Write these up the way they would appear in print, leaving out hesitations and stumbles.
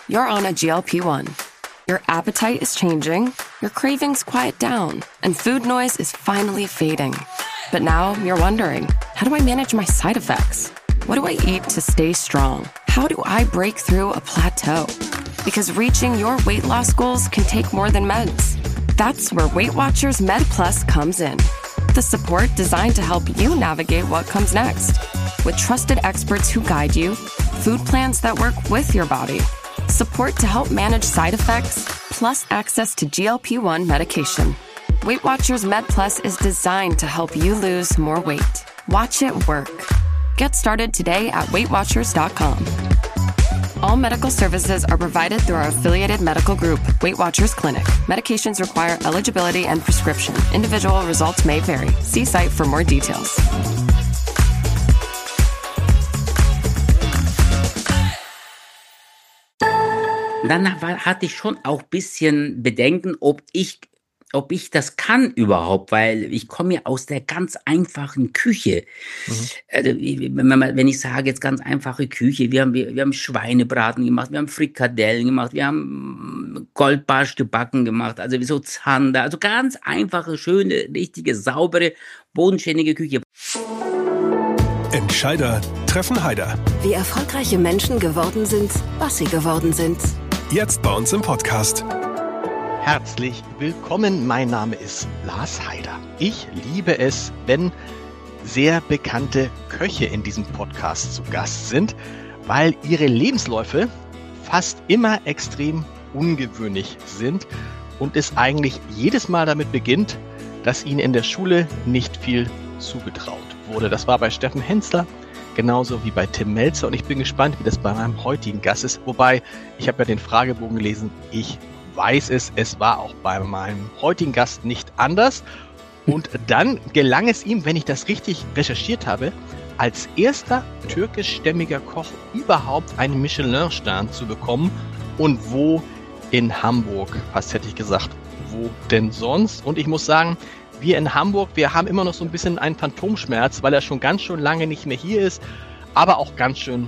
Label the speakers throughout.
Speaker 1: You're on a GLP-1. Your appetite is changing, your cravings quiet down, and food noise is finally fading. But now you're wondering, how do I manage my side effects? What do I eat to stay strong? How do I break through a plateau? Because reaching your weight loss goals can take more than meds. That's where Weight Watchers Med Plus comes in. The support designed to help you navigate what comes next. With trusted experts who guide you, food plans that work with your body, support to help manage side effects, plus access to GLP-1 medication. Weight Watchers Med Plus is designed to help you lose more weight. Watch it work. Get started today at WeightWatchers.com. All medical services are provided through our affiliated medical group, Weight Watchers Clinic. Medications require eligibility and prescription. Individual results may vary. See site for more details.
Speaker 2: Dann hatte ich schon auch ein bisschen Bedenken, ob ich das kann überhaupt, weil ich komme ja aus der ganz einfachen Küche. Also, wenn ich sage jetzt ganz einfache Küche, wir haben Schweinebraten gemacht, wir haben Frikadellen gemacht, wir haben Goldbarsch gebacken gemacht, also wie so Zander, also ganz einfache, schöne, richtige, saubere, bodenständige Küche.
Speaker 3: Entscheider treffen Haider.
Speaker 4: Wie erfolgreiche Menschen geworden sind, was sie geworden sind.
Speaker 3: Jetzt bei uns im Podcast.
Speaker 5: Herzlich willkommen, mein Name ist Lars Haider. Ich liebe es, wenn sehr bekannte Köche in diesem Podcast zu Gast sind, weil ihre Lebensläufe fast immer extrem ungewöhnlich sind und es eigentlich jedes Mal damit beginnt, dass ihnen in der Schule nicht viel zugetraut wurde. Das war bei Steffen Hensler, genauso wie bei Tim Melzer, und ich bin gespannt, wie das bei meinem heutigen Gast ist. Wobei, ich habe ja den Fragebogen gelesen, ich weiß es war auch bei meinem heutigen Gast nicht anders. Und dann gelang es ihm, wenn ich das richtig recherchiert habe, als erster türkischstämmiger Koch überhaupt einen Michelin-Stern zu bekommen. Und wo? In Hamburg. Fast hätte ich gesagt, wo denn sonst? Und ich muss sagen, wir in Hamburg, wir haben immer noch so ein bisschen einen Phantomschmerz, weil er schon ganz schön lange nicht mehr hier ist, aber auch ganz schön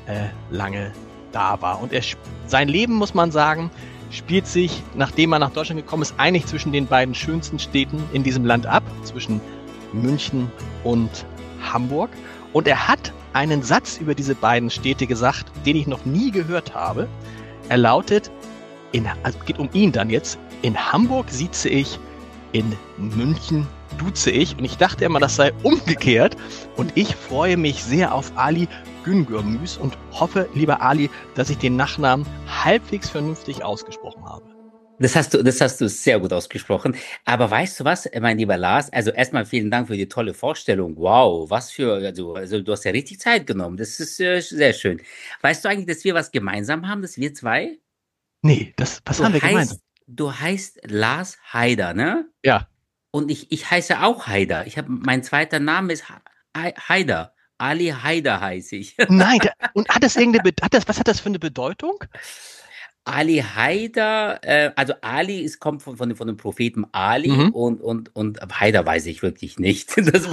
Speaker 5: lange da war. Und sein Leben, muss man sagen, spielt sich, nachdem er nach Deutschland gekommen ist, eigentlich zwischen den beiden schönsten Städten in diesem Land ab, zwischen München und Hamburg. Und er hat einen Satz über diese beiden Städte gesagt, den ich noch nie gehört habe. Er lautet, also geht um ihn dann jetzt, in Hamburg sieze ich, in München duze ich. Und ich dachte immer, das sei umgekehrt. Und ich freue mich sehr auf Ali Güngörmüs und hoffe, lieber Ali, dass ich den Nachnamen halbwegs vernünftig ausgesprochen habe.
Speaker 2: Das hast du sehr gut ausgesprochen. Aber weißt du was, mein lieber Lars? Also erstmal vielen Dank für die tolle Vorstellung. Wow, also du hast ja richtig Zeit genommen. Das ist sehr schön. Weißt du eigentlich, dass wir was gemeinsam haben, dass wir zwei?
Speaker 5: Nee, was haben wir gemeinsam?
Speaker 2: Du heißt Lars Haider, ne?
Speaker 5: Ja.
Speaker 2: Und ich heiße auch Haider. Mein zweiter Name ist Haider. Ali Haider heiße ich.
Speaker 5: Nein, und was hat das für eine Bedeutung?
Speaker 2: Ali Haider, also Ali kommt von dem Propheten Ali, und Haider weiß ich wirklich nicht.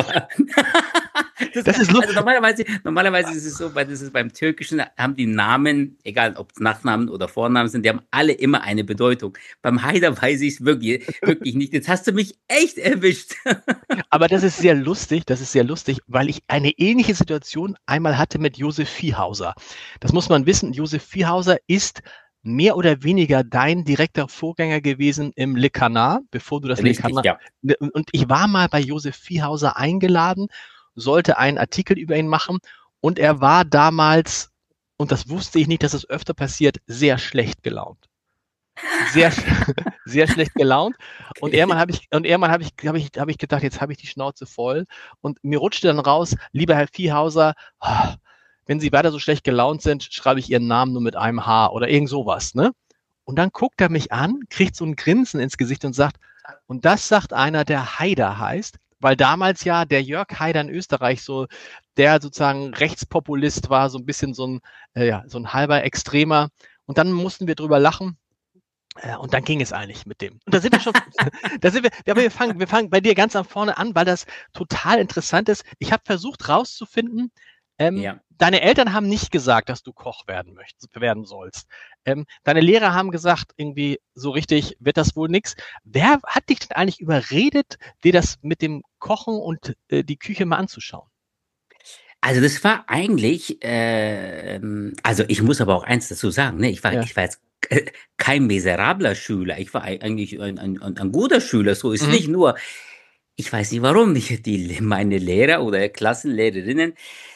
Speaker 2: Das ist lustig. Also normalerweise ist es so, weil das ist beim Türkischen, haben die Namen, egal ob es Nachnamen oder Vornamen sind, die haben alle immer eine Bedeutung. Beim Haider weiß ich es wirklich nicht. Jetzt hast du mich echt erwischt.
Speaker 5: Aber das ist sehr lustig, weil ich eine ähnliche Situation einmal hatte mit Josef Viehhauser. Das muss man wissen, Josef Viehhauser ist mehr oder weniger dein direkter Vorgänger gewesen im Le Canard, bevor du das Le Canard... Ja. Und ich war mal bei Josef Viehhauser eingeladen, sollte einen Artikel über ihn machen, und er war damals, und das wusste ich nicht, dass es öfter passiert, sehr schlecht gelaunt. Sehr schlecht gelaunt. Okay. Und irgendwann habe ich gedacht, jetzt habe ich die Schnauze voll, und mir rutschte dann raus, lieber Herr Viehhauser, wenn Sie weiter so schlecht gelaunt sind, schreibe ich Ihren Namen nur mit einem H oder irgend sowas, ne? Und dann guckt er mich an, kriegt so ein Grinsen ins Gesicht und sagt, und das sagt einer, der Haider heißt, weil damals ja der Jörg Haider in Österreich so, der sozusagen Rechtspopulist war, so ein bisschen so ein halber Extremer. Und dann mussten wir drüber lachen. Und dann ging es eigentlich mit dem. Und da sind wir schon, aber wir fangen bei dir ganz am vorne an, weil das total interessant ist. Ich habe versucht rauszufinden,
Speaker 2: Ja.
Speaker 5: Deine Eltern haben nicht gesagt, dass du Koch werden sollst. Deine Lehrer haben gesagt, irgendwie so richtig wird das wohl nix. Wer hat dich denn eigentlich überredet, dir das mit dem Kochen und die Küche mal anzuschauen?
Speaker 2: Also das war eigentlich, also ich muss aber auch eins dazu sagen, ne?
Speaker 5: Ja.
Speaker 2: Ich war jetzt kein miserabler Schüler. Ich war eigentlich ein guter Schüler. So ist
Speaker 5: Mhm.
Speaker 2: nicht nur, ich weiß nicht warum, meine Lehrer oder Klassenlehrerinnen,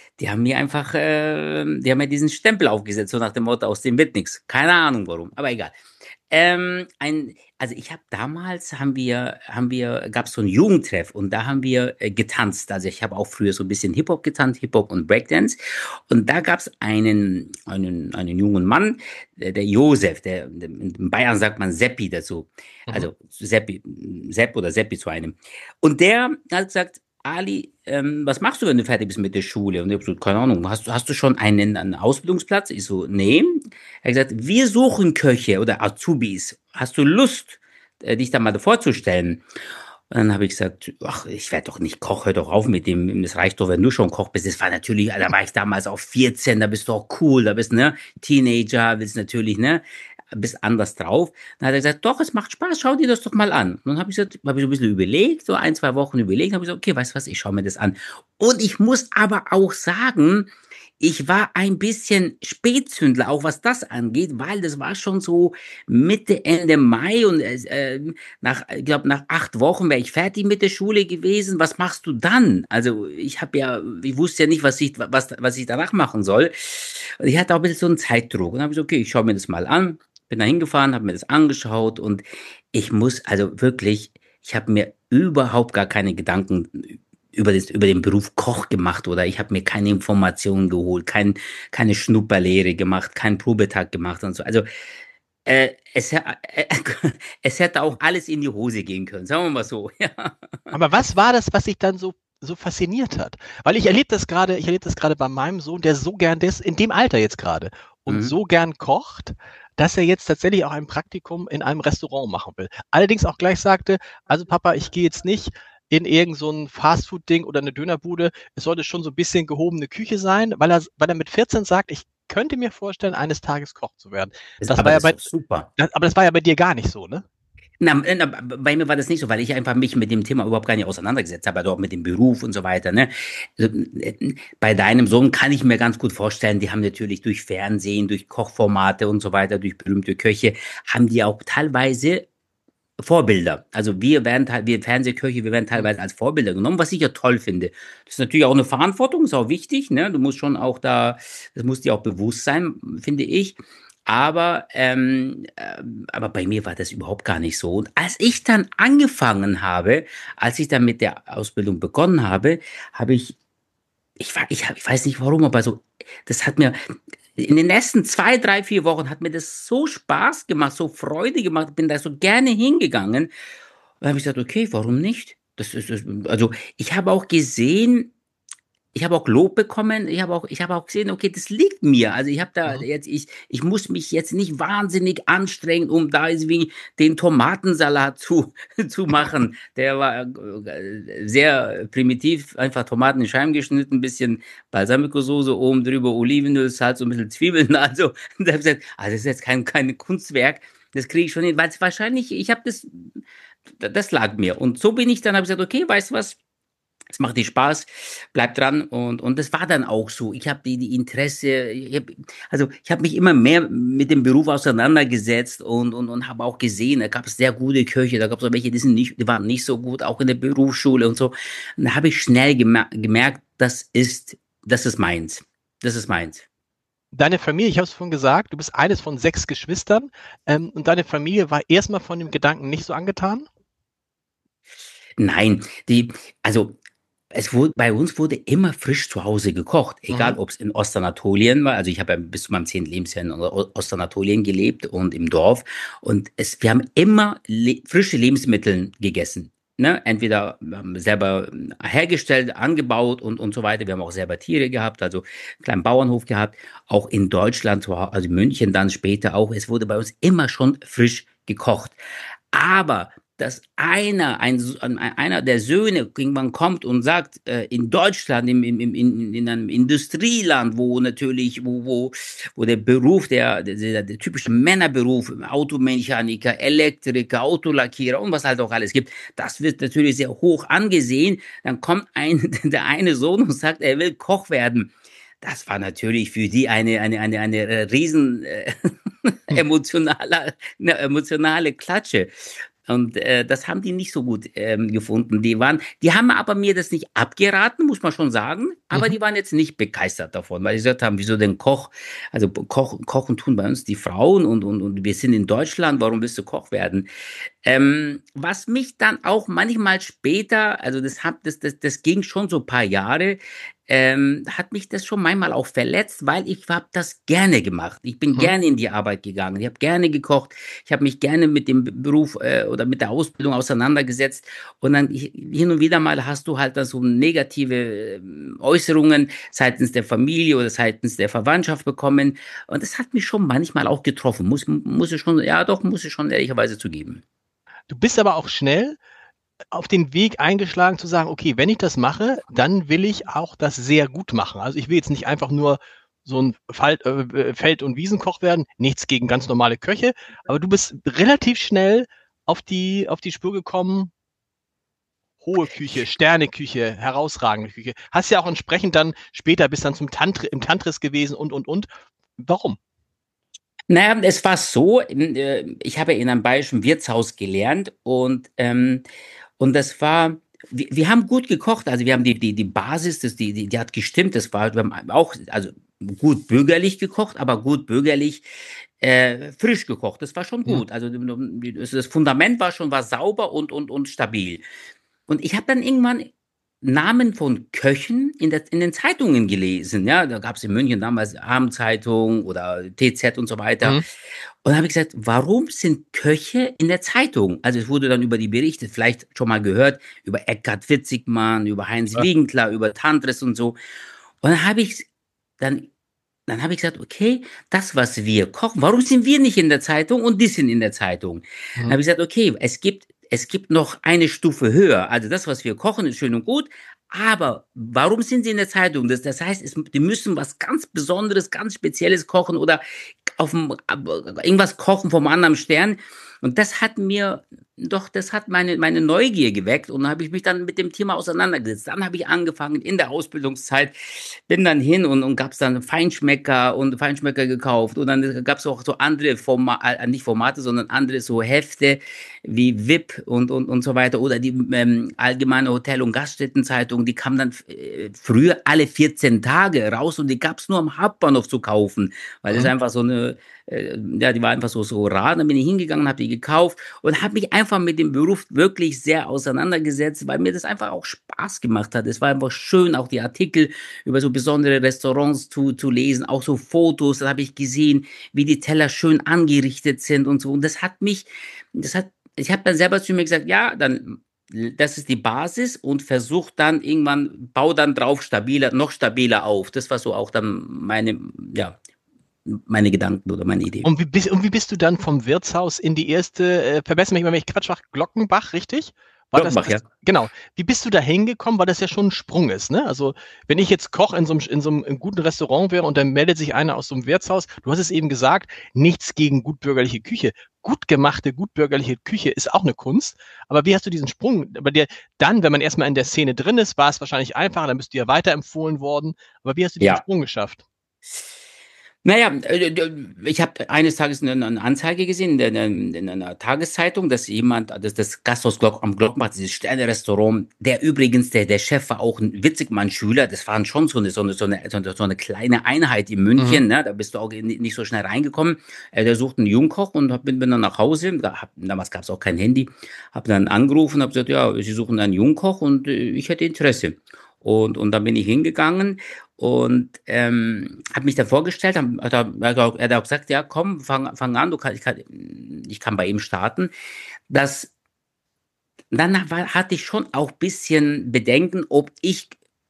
Speaker 2: die haben mir diesen Stempel aufgesetzt, so nach dem Motto, aus dem wird nichts. Keine Ahnung warum, aber egal. Also ich habe damals, gab es so einen Jugendtreff und da haben wir getanzt. Also ich habe auch früher so ein bisschen Hip-Hop getanzt, Hip-Hop und Breakdance. Und da gab es einen jungen Mann, der Josef, in Bayern sagt man Seppi dazu.
Speaker 5: Mhm.
Speaker 2: Also Sepp oder Seppi zu einem. Und der hat gesagt, Ali, was machst du, wenn du fertig bist mit der Schule? Und ich habe so, keine Ahnung, hast du schon einen Ausbildungsplatz? Ich so, nee. Er hat gesagt, wir suchen Köche oder Azubis. Hast du Lust, dich da mal vorzustellen? Und dann habe ich gesagt, ach, ich werde doch nicht Koch, hör doch auf mit dem, das reicht doch, wenn du schon Koch bist. Das war natürlich, da war ich damals auch 14, da bist du auch cool, da bist, ne, Teenager, willst natürlich, ne, bist anders drauf. Dann hat er gesagt, doch, es macht Spaß, schau dir das doch mal an. Und dann habe ich gesagt, habe ich so ein bisschen überlegt, so 1, 2 Wochen überlegt, habe ich gesagt, okay, weißt du was, ich schaue mir das an. Und ich muss aber auch sagen, ich war ein bisschen Spätzündler, auch was das angeht, weil das war schon so Mitte, Ende Mai und ich glaube, nach 8 Wochen wäre ich fertig mit der Schule gewesen. Was machst du dann? Also ich wusste ja nicht, was ich danach machen soll. Und ich hatte auch ein bisschen so einen Zeitdruck. Und dann habe ich gesagt, okay, ich schaue mir das mal an. Bin da hingefahren, habe mir das angeschaut und also wirklich, ich habe mir überhaupt gar keine Gedanken über den Beruf Koch gemacht oder ich habe mir keine Informationen geholt, keine Schnupperlehre gemacht, keinen Probetag gemacht und so. Also es hätte auch alles in die Hose gehen können, sagen wir mal so. Ja.
Speaker 5: Aber was war das, was dich dann so fasziniert hat? Weil ich erlebe das gerade bei meinem Sohn, der so gern, der ist in dem Alter jetzt gerade und
Speaker 2: Mhm.
Speaker 5: so gern kocht, dass er jetzt tatsächlich auch ein Praktikum in einem Restaurant machen will. Allerdings auch gleich sagte, also Papa, ich gehe jetzt nicht in irgend so ein Fastfood-Ding oder eine Dönerbude. Es sollte schon so ein bisschen gehobene Küche sein, weil er mit 14 sagt, ich könnte mir vorstellen, eines Tages Koch zu werden. Das
Speaker 2: Aber
Speaker 5: war ja
Speaker 2: das ist
Speaker 5: bei,
Speaker 2: doch super.
Speaker 5: aber das war ja bei dir gar nicht so, ne?
Speaker 2: Na, bei mir war das nicht so, weil ich einfach mich mit dem Thema überhaupt gar nicht auseinandergesetzt habe, also auch mit dem Beruf und so weiter, ne? Also, bei deinem Sohn kann ich mir ganz gut vorstellen, die haben natürlich durch Fernsehen, durch Kochformate und so weiter, durch berühmte Köche, haben die auch teilweise Vorbilder. Also wir Fernsehköche, wir werden
Speaker 5: Mhm.
Speaker 2: teilweise als Vorbilder genommen, was ich ja toll finde. Das ist natürlich auch eine Verantwortung, ist auch wichtig, ne? Du musst schon auch das muss dir auch bewusst sein, finde ich. Aber bei mir war das überhaupt gar nicht so. Und als ich dann mit der Ausbildung begonnen habe, habe ich weiß nicht warum, aber so, das hat mir in den ersten 2, 3, 4 Wochen hat mir das so Spaß gemacht, so Freude gemacht, bin da so gerne hingegangen. Und dann habe ich gesagt, okay, warum nicht? Also ich habe auch Lob bekommen, ich habe auch gesehen, okay, das liegt mir. Also
Speaker 5: Mhm.
Speaker 2: ich muss mich jetzt nicht wahnsinnig anstrengen, um da irgendwie den Tomatensalat zu machen. Der war sehr primitiv, einfach Tomaten in Scheiben geschnitten, ein bisschen Balsamico-Soße oben drüber, Olivenöl, Salz und ein bisschen Zwiebeln. Also, da habe ich gesagt, das ist jetzt kein Kunstwerk. Das kriege ich schon hin, weil es wahrscheinlich, das lag mir. Und so bin ich dann, habe ich gesagt, okay, weißt du was? Es macht dir Spaß, bleib dran und das war dann auch so. Ich habe die Interesse, ich habe mich immer mehr mit dem Beruf auseinandergesetzt und habe auch gesehen, da gab es sehr gute Köche, da gab es auch welche, die waren nicht so gut, auch in der Berufsschule und so. Und da habe ich schnell gemerkt, das ist meins. Das ist meins.
Speaker 5: Deine Familie, ich habe es vorhin gesagt, du bist eines von 6 Geschwistern, und deine Familie war erstmal von dem Gedanken nicht so angetan?
Speaker 2: Nein, also bei uns wurde immer frisch zu Hause gekocht,
Speaker 5: Mhm.
Speaker 2: egal ob es in Ostanatolien war. Also ich habe ja bis zu meinem 10. Lebensjahr in Ostanatolien gelebt und im Dorf. Und wir haben immer frische Lebensmittel gegessen. Ne? Entweder wir haben selber hergestellt, angebaut und so weiter. Wir haben auch selber Tiere gehabt, also einen kleinen Bauernhof gehabt. Auch in Deutschland, also München dann später auch. Es wurde bei uns immer schon frisch gekocht. Aber dass einer der Söhne irgendwann kommt und sagt, in Deutschland, in einem Industrieland, wo natürlich, wo der Beruf, der typische Männerberuf, Automechaniker, Elektriker, Autolackierer und was halt auch alles gibt, das wird natürlich sehr hoch angesehen. Dann kommt der eine Sohn und sagt, er will Koch werden. Das war natürlich für die eine riesen emotionale Klatsche. Und das haben die nicht so gut gefunden. Die haben aber mir das nicht abgeraten, muss man schon sagen. Aber
Speaker 5: Mhm.
Speaker 2: die waren jetzt nicht begeistert davon, weil sie gesagt haben, wieso denn Koch? Also Kochen tun bei uns die Frauen und wir sind in Deutschland, warum willst du Koch werden? Was mich dann auch manchmal später, also das ging schon so ein paar Jahre, hat mich das schon manchmal auch verletzt, weil ich habe das gerne gemacht. Ich bin
Speaker 5: Mhm.
Speaker 2: gerne in die Arbeit gegangen. Ich habe gerne gekocht. Ich habe mich gerne mit dem Beruf oder mit der Ausbildung auseinandergesetzt. Und dann hin und wieder mal hast du halt dann so negative Äußerungen seitens der Familie oder seitens der Verwandtschaft bekommen. Und das hat mich schon manchmal auch getroffen. Muss ich schon, ja doch, muss ich schon ehrlicherweise zugeben.
Speaker 5: Du bist aber auch schnell auf den Weg eingeschlagen zu sagen, okay, wenn ich das mache, dann will ich auch das sehr gut machen. Also ich will jetzt nicht einfach nur so ein Feld- und Wiesenkoch werden, nichts gegen ganz normale Köche, aber du bist relativ schnell auf die Spur gekommen, hohe Küche, Sterneküche, herausragende Küche. Hast ja auch entsprechend dann später bis dann im Tantris gewesen und. Warum?
Speaker 2: Naja, es war so, ich habe in einem bayerischen Wirtshaus gelernt und das war, wir haben gut gekocht, also wir haben die Basis, die hat gestimmt, wir haben auch, also gut bürgerlich gekocht, aber gut bürgerlich frisch gekocht, das war schon
Speaker 5: Mhm.
Speaker 2: gut. Also das Fundament war sauber und stabil. Und ich habe dann irgendwann Namen von Köchen in den Zeitungen gelesen. Ja, da gab es in München damals Abendzeitung oder TZ und so weiter.
Speaker 5: Mhm.
Speaker 2: Und da habe ich gesagt, warum sind Köche in der Zeitung? Also es wurde dann über die berichtet, vielleicht schon mal gehört, über Eckhard Witzigmann, über Heinz
Speaker 5: Ja.
Speaker 2: Winkler, über Tantris und so. Und dann, dann habe ich gesagt, okay, das, was wir kochen, warum sind wir nicht in der Zeitung und die sind in der Zeitung? Dann
Speaker 5: Mhm.
Speaker 2: habe ich gesagt, okay, es gibt noch eine Stufe höher. Also das, was wir kochen, ist schön und gut. Aber warum sind sie in der Zeitung? Das heißt, die müssen was ganz Besonderes, ganz Spezielles kochen oder irgendwas kochen vom anderen Stern. Und das hat meine Neugier geweckt und dann habe ich mich dann mit dem Thema auseinandergesetzt. Dann habe ich angefangen in der Ausbildungszeit, bin dann hin und gab es dann Feinschmecker gekauft und dann gab es auch so andere nicht Formate, sondern andere so Hefte wie VIP und so weiter oder die allgemeine Hotel- und Gaststättenzeitung, die kam dann früher alle 14 Tage raus und die gab es nur am Hauptbahnhof zu kaufen, weil das
Speaker 5: Mhm.
Speaker 2: einfach ja, die war einfach so rar. Dann bin ich hingegangen, habe die gekauft und habe mich einfach mit dem Beruf wirklich sehr auseinandergesetzt, weil mir das einfach auch Spaß gemacht hat. Es war einfach schön, auch die Artikel über so besondere Restaurants zu lesen, auch so Fotos, da habe ich gesehen, wie die Teller schön angerichtet sind und so. Und ich habe dann selber zu mir gesagt, ja, dann das ist die Basis und bau dann drauf noch stabiler auf. Das war so auch dann ja, meine Gedanken oder meine Idee.
Speaker 5: Und wie bist du dann vom Wirtshaus in die erste, verbessere mich mal, wenn ich Quatsch mache, Glockenbach, richtig? War das
Speaker 2: Glockenbach,
Speaker 5: das?
Speaker 2: ja.
Speaker 5: Genau. Wie bist du da hingekommen? Weil das ja schon ein Sprung ist, ne? Also, wenn ich jetzt Koch in so einem guten Restaurant wäre und dann meldet sich einer aus so einem Wirtshaus, du hast es eben gesagt, nichts gegen gutbürgerliche Küche. Gut gemachte, gutbürgerliche Küche ist auch eine Kunst. Aber wie hast du diesen Sprung bei dir dann, wenn man erstmal in der Szene drin ist, war es wahrscheinlich einfacher, dann bist du ja weiterempfohlen worden. Aber wie hast du diesen
Speaker 2: Ja.
Speaker 5: Sprung geschafft?
Speaker 2: Naja, ich habe eines Tages eine Anzeige gesehen in einer Tageszeitung, dass das Gasthaus am Glockenbach, dieses Sterne-Restaurant, der übrigens, der Chef war auch ein Witzigmann-Schüler, das waren schon so eine kleine Einheit in
Speaker 5: Mhm.
Speaker 2: München, ne? Da bist du auch nicht so schnell reingekommen. Der sucht einen Jungkoch und bin dann nach Hause, damals gab es auch kein Handy, habe dann angerufen und habe gesagt, ja, Sie suchen einen Jungkoch und ich hätte Interesse. Und dann bin ich hingegangen und habe mich da vorgestellt, hat er auch gesagt, ja, komm, fang an, ich kann bei ihm starten. Das, hatte ich schon auch ein bisschen Bedenken,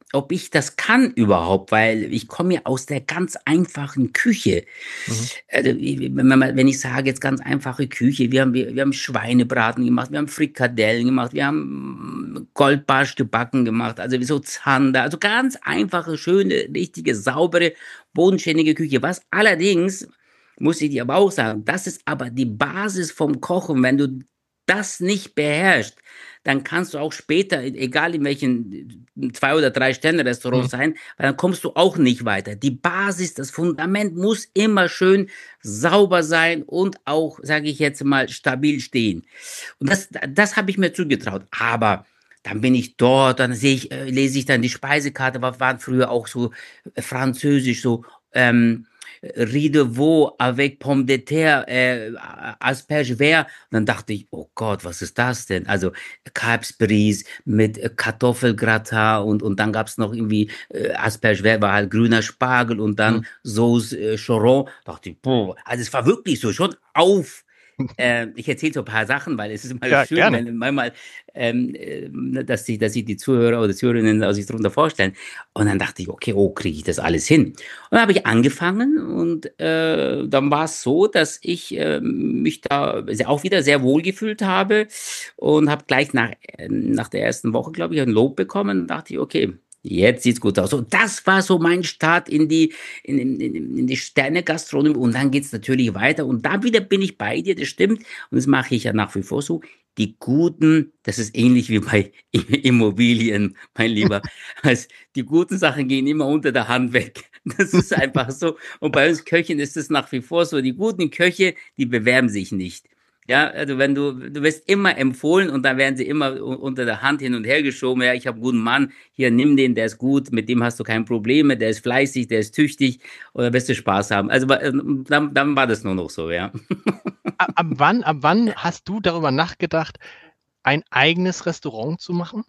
Speaker 2: ob ich das kann überhaupt, weil ich komme ja aus der ganz einfachen Küche. Also, wenn ich sage jetzt ganz einfache Küche, wir haben Schweinebraten gemacht, wir haben Frikadellen gemacht, wir haben Goldbarsch gebacken gemacht, also wie so Zander, also ganz einfache, schöne, richtige, saubere, bodenständige Küche. Was allerdings, muss ich dir aber auch sagen, das ist aber die Basis vom Kochen. Wenn du das nicht beherrschst, dann kannst du auch später, egal in welchen 2 oder 3 Sterne-Restaurants sein, weil dann kommst du auch nicht weiter. Die Basis, das Fundament muss immer schön sauber sein und auch, sage ich jetzt mal, stabil stehen. Und das habe ich mir zugetraut. Aber dann bin ich dort, dann lese ich dann die Speisekarte, was waren früher auch so französisch, so riz de veau avec pomme de terre, asperge vert. Und dann dachte ich, oh Gott, was ist das denn? Also Kalbsbries mit Kartoffelgratin und dann gab's noch irgendwie asperge vert, war halt grüner Spargel und dann Sauce Choron. Dachte ich, boah, also es war wirklich so schon auf. Ich erzähle so ein paar Sachen, weil es ist immer
Speaker 5: Ja,
Speaker 2: schön,
Speaker 5: gerne.
Speaker 2: wenn manchmal, dass sich die Zuhörer oder Zuhörerinnen sich darunter vorstellen. Und dann dachte ich, okay, oh, kriege ich das alles hin? Und dann habe ich angefangen und dann war es so, dass ich mich da auch wieder sehr wohl gefühlt habe und habe gleich nach der ersten Woche, glaube ich, ein Lob bekommen und dachte ich, okay, jetzt sieht's gut aus. Und das war so mein Start in die Sterne-Gastronomie. Und dann geht's natürlich weiter. Und da wieder bin ich bei dir, das stimmt. Und das mache ich ja nach wie vor so. Die guten, das ist ähnlich wie bei Immobilien, mein Lieber. Also die guten Sachen gehen immer unter der Hand weg. Das ist einfach so. Und bei uns Köchen ist es nach wie vor so. Die guten Köche, die bewerben sich nicht. Ja, also du wirst immer empfohlen und dann werden sie immer unter der Hand hin und her geschoben. Ja, ich habe einen guten Mann, hier nimm den, der ist gut, mit dem hast du keine Probleme, der ist fleißig, der ist tüchtig und da wirst du Spaß haben. Also dann war das nur noch so, ja.
Speaker 5: Ab wann hast du darüber nachgedacht, ein eigenes Restaurant zu machen?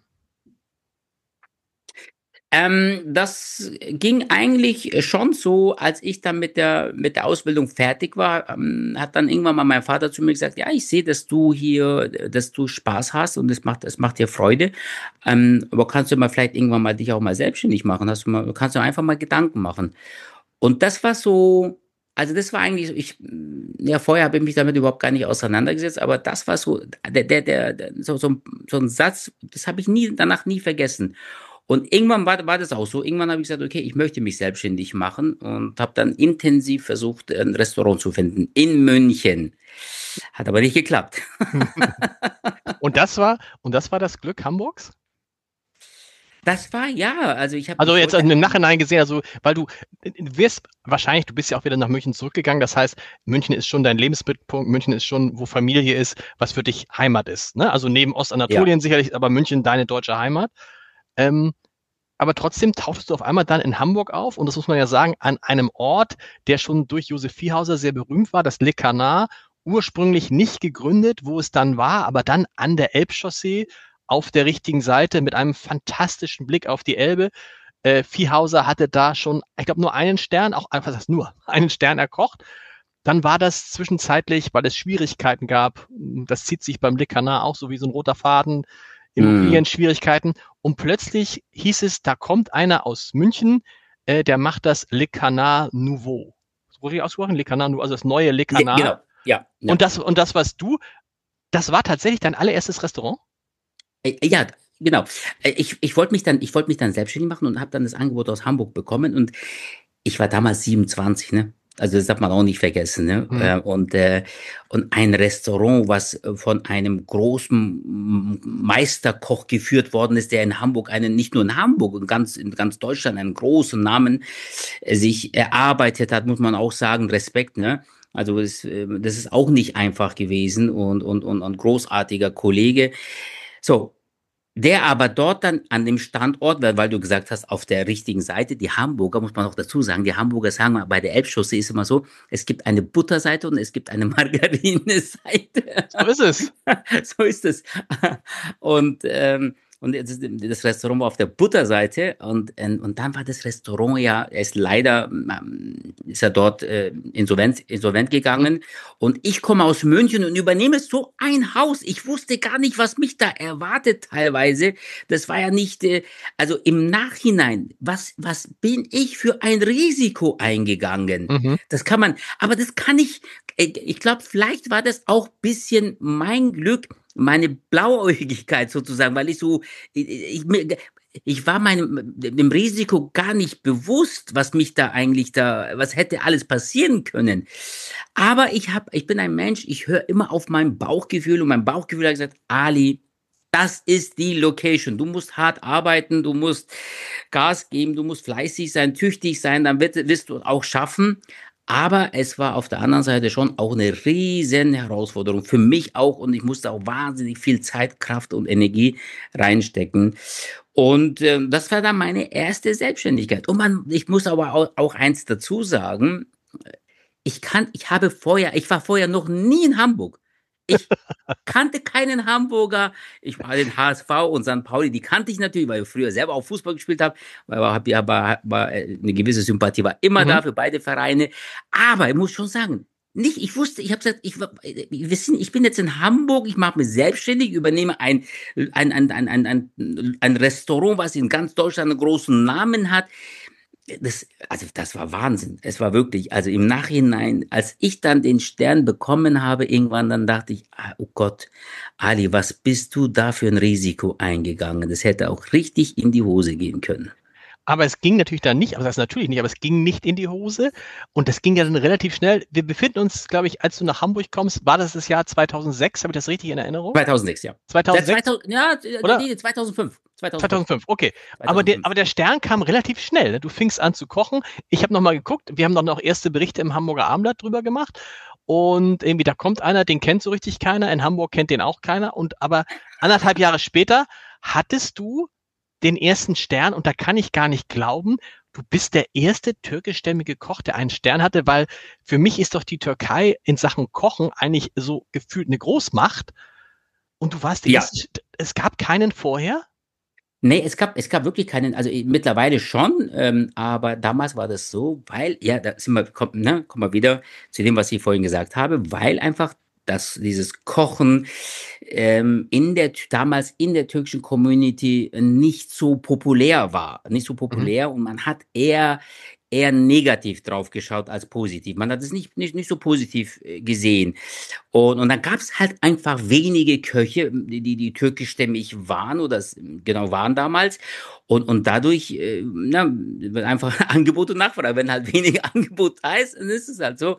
Speaker 2: Das ging eigentlich schon so, als ich dann mit der Ausbildung fertig war, hat dann irgendwann mal mein Vater zu mir gesagt, ja, ich sehe, dass du Spaß hast und es macht dir Freude. Aber kannst du mal vielleicht irgendwann mal dich auch mal selbstständig machen? Kannst du einfach mal Gedanken machen? Und das war so, also das war eigentlich so, ja, vorher habe ich mich damit überhaupt gar nicht auseinandergesetzt, aber das war so, so ein Satz, das habe ich danach nie vergessen. Und irgendwann war das auch so. Irgendwann habe ich gesagt, okay, ich möchte mich selbstständig machen und habe dann intensiv versucht, ein Restaurant zu finden in München. Hat aber nicht geklappt.
Speaker 5: Und das war das Glück Hamburgs?
Speaker 2: Das war ja, also ich habe
Speaker 5: Also
Speaker 2: ich
Speaker 5: jetzt
Speaker 2: wollte
Speaker 5: im Nachhinein gesehen, also weil du wirst wahrscheinlich, du bist ja auch wieder nach München zurückgegangen. Das heißt, München ist schon dein Lebensmittelpunkt, München ist schon, wo Familie ist, was für dich Heimat ist. Ne? Also neben
Speaker 2: ja.
Speaker 5: Ostanatolien sicherlich, aber München deine deutsche Heimat. Ähm, aber trotzdem tauchtest du auf einmal dann in Hamburg auf und das muss man ja sagen, an einem Ort, der schon durch Josef Viehhauser sehr berühmt war, das Le Canard, ursprünglich nicht gegründet, wo es dann war, aber dann an der Elbchaussee auf der richtigen Seite mit einem fantastischen Blick auf die Elbe. Viehhauser hatte da schon, ich glaube, nur einen Stern, auch was heißt nur, einen Stern erkocht. Dann war das zwischenzeitlich, weil es Schwierigkeiten gab, das zieht sich beim Le Canard auch so wie so ein roter Faden,
Speaker 2: Mm,
Speaker 5: Immobilienschwierigkeiten. Und plötzlich hieß es, da kommt einer aus München, der macht das Le Canard Nouveau. So richtig ausgesprochen? Le Canard Nouveau, also das neue Le Canard.
Speaker 2: genau, ja,
Speaker 5: Und
Speaker 2: ja.
Speaker 5: das, was du, das war tatsächlich dein allererstes Restaurant?
Speaker 2: Ja, genau. Ich wollte mich dann selbstständig machen und habe dann das Angebot aus Hamburg bekommen und ich war damals 27, ne? Also das darf man auch nicht vergessen, ne?
Speaker 5: Hm.
Speaker 2: Und ein Restaurant, was von einem großen Meisterkoch geführt worden ist, der in Hamburg nicht nur in Hamburg, in ganz Deutschland einen großen Namen sich erarbeitet hat, muss man auch sagen, Respekt, ne? Also das ist auch nicht einfach gewesen und ein großartiger Kollege. So, der aber dort dann an dem Standort, weil du gesagt hast, auf der richtigen Seite, die Hamburger, muss man auch dazu sagen, die Hamburger sagen, bei der Elbchaussee ist immer so, es gibt eine Butterseite und es gibt eine Margarine-Seite.
Speaker 5: So ist es.
Speaker 2: So ist es. Und Und das Restaurant war auf der Butterseite und dann war das Restaurant ja, ist er dort insolvent gegangen. Und ich komme aus München und übernehme so ein Haus. Ich wusste gar nicht, was mich da erwartet teilweise. Das war ja nicht, also im Nachhinein, was bin ich für ein Risiko eingegangen?
Speaker 5: Mhm.
Speaker 2: Aber das kann ich glaube, vielleicht war das auch ein bisschen mein Glück, meine Blauäugigkeit sozusagen, weil ich war dem Risiko gar nicht bewusst, was was hätte alles passieren können. Aber ich bin ein Mensch, ich höre immer auf mein Bauchgefühl und mein Bauchgefühl hat gesagt, Ali, das ist die Location. Du musst hart arbeiten, du musst Gas geben, du musst fleißig sein, tüchtig sein, dann wirst du auch schaffen. Aber es war auf der anderen Seite schon auch eine riesen Herausforderung für mich auch und ich musste auch wahnsinnig viel Zeit, Kraft und Energie reinstecken. Und das war dann meine erste Selbstständigkeit. Ich muss aber auch eins dazu sagen, ich war vorher noch nie in Hamburg. Ich kannte keinen Hamburger. Ich war den HSV und St. Pauli, die kannte ich natürlich, weil ich früher selber auch Fußball gespielt habe. Eine gewisse Sympathie war immer da für beide Vereine. Aber ich muss schon sagen, ich habe gesagt, ich bin jetzt in Hamburg, ich mache mich selbstständig, übernehme ein Restaurant, was in ganz Deutschland einen großen Namen hat. Das war Wahnsinn. Es war wirklich, also im Nachhinein, als ich dann den Stern bekommen habe, irgendwann, dann dachte ich, oh Gott, Ali, was bist du da für ein Risiko eingegangen? Das hätte auch richtig in die Hose gehen können.
Speaker 5: Aber es ging natürlich dann nicht, also das natürlich nicht, aber es ging nicht in die Hose und das ging ja dann relativ schnell. Wir befinden uns, glaube ich, als du nach Hamburg kommst, war das Jahr 2006, habe ich das richtig in Erinnerung?
Speaker 2: 2006, ja.
Speaker 5: 2006?
Speaker 2: Ja,
Speaker 5: oder?
Speaker 2: Nee, 2005.
Speaker 5: 2005, okay.
Speaker 2: 2005.
Speaker 5: Aber der Stern kam relativ schnell. Du fingst an zu kochen. Ich habe nochmal geguckt, wir haben noch erste Berichte im Hamburger Abendblatt drüber gemacht und irgendwie da kommt einer, den kennt so richtig keiner, in Hamburg kennt den auch keiner aber 1,5 Jahre später hattest du den ersten Stern und da kann ich gar nicht glauben, du bist der erste türkischstämmige Koch, der einen Stern hatte, weil für mich ist doch die Türkei in Sachen Kochen eigentlich so gefühlt eine Großmacht und du warst der erste, es gab keinen vorher?
Speaker 2: Nee, es gab wirklich keinen, also mittlerweile schon, aber damals war das so, weil, ja, kommen wir wieder zu dem, was ich vorhin gesagt habe, weil einfach dieses Kochen damals in der türkischen Community nicht so populär war, und man hat eher negativ drauf geschaut als positiv. Man hat es nicht so positiv gesehen. Und dann gab es halt einfach wenige Köche, die türkischstämmig waren waren damals. Und dadurch, einfach Angebot und Nachfrage. Wenn halt wenig Angebot da ist, dann ist es halt so.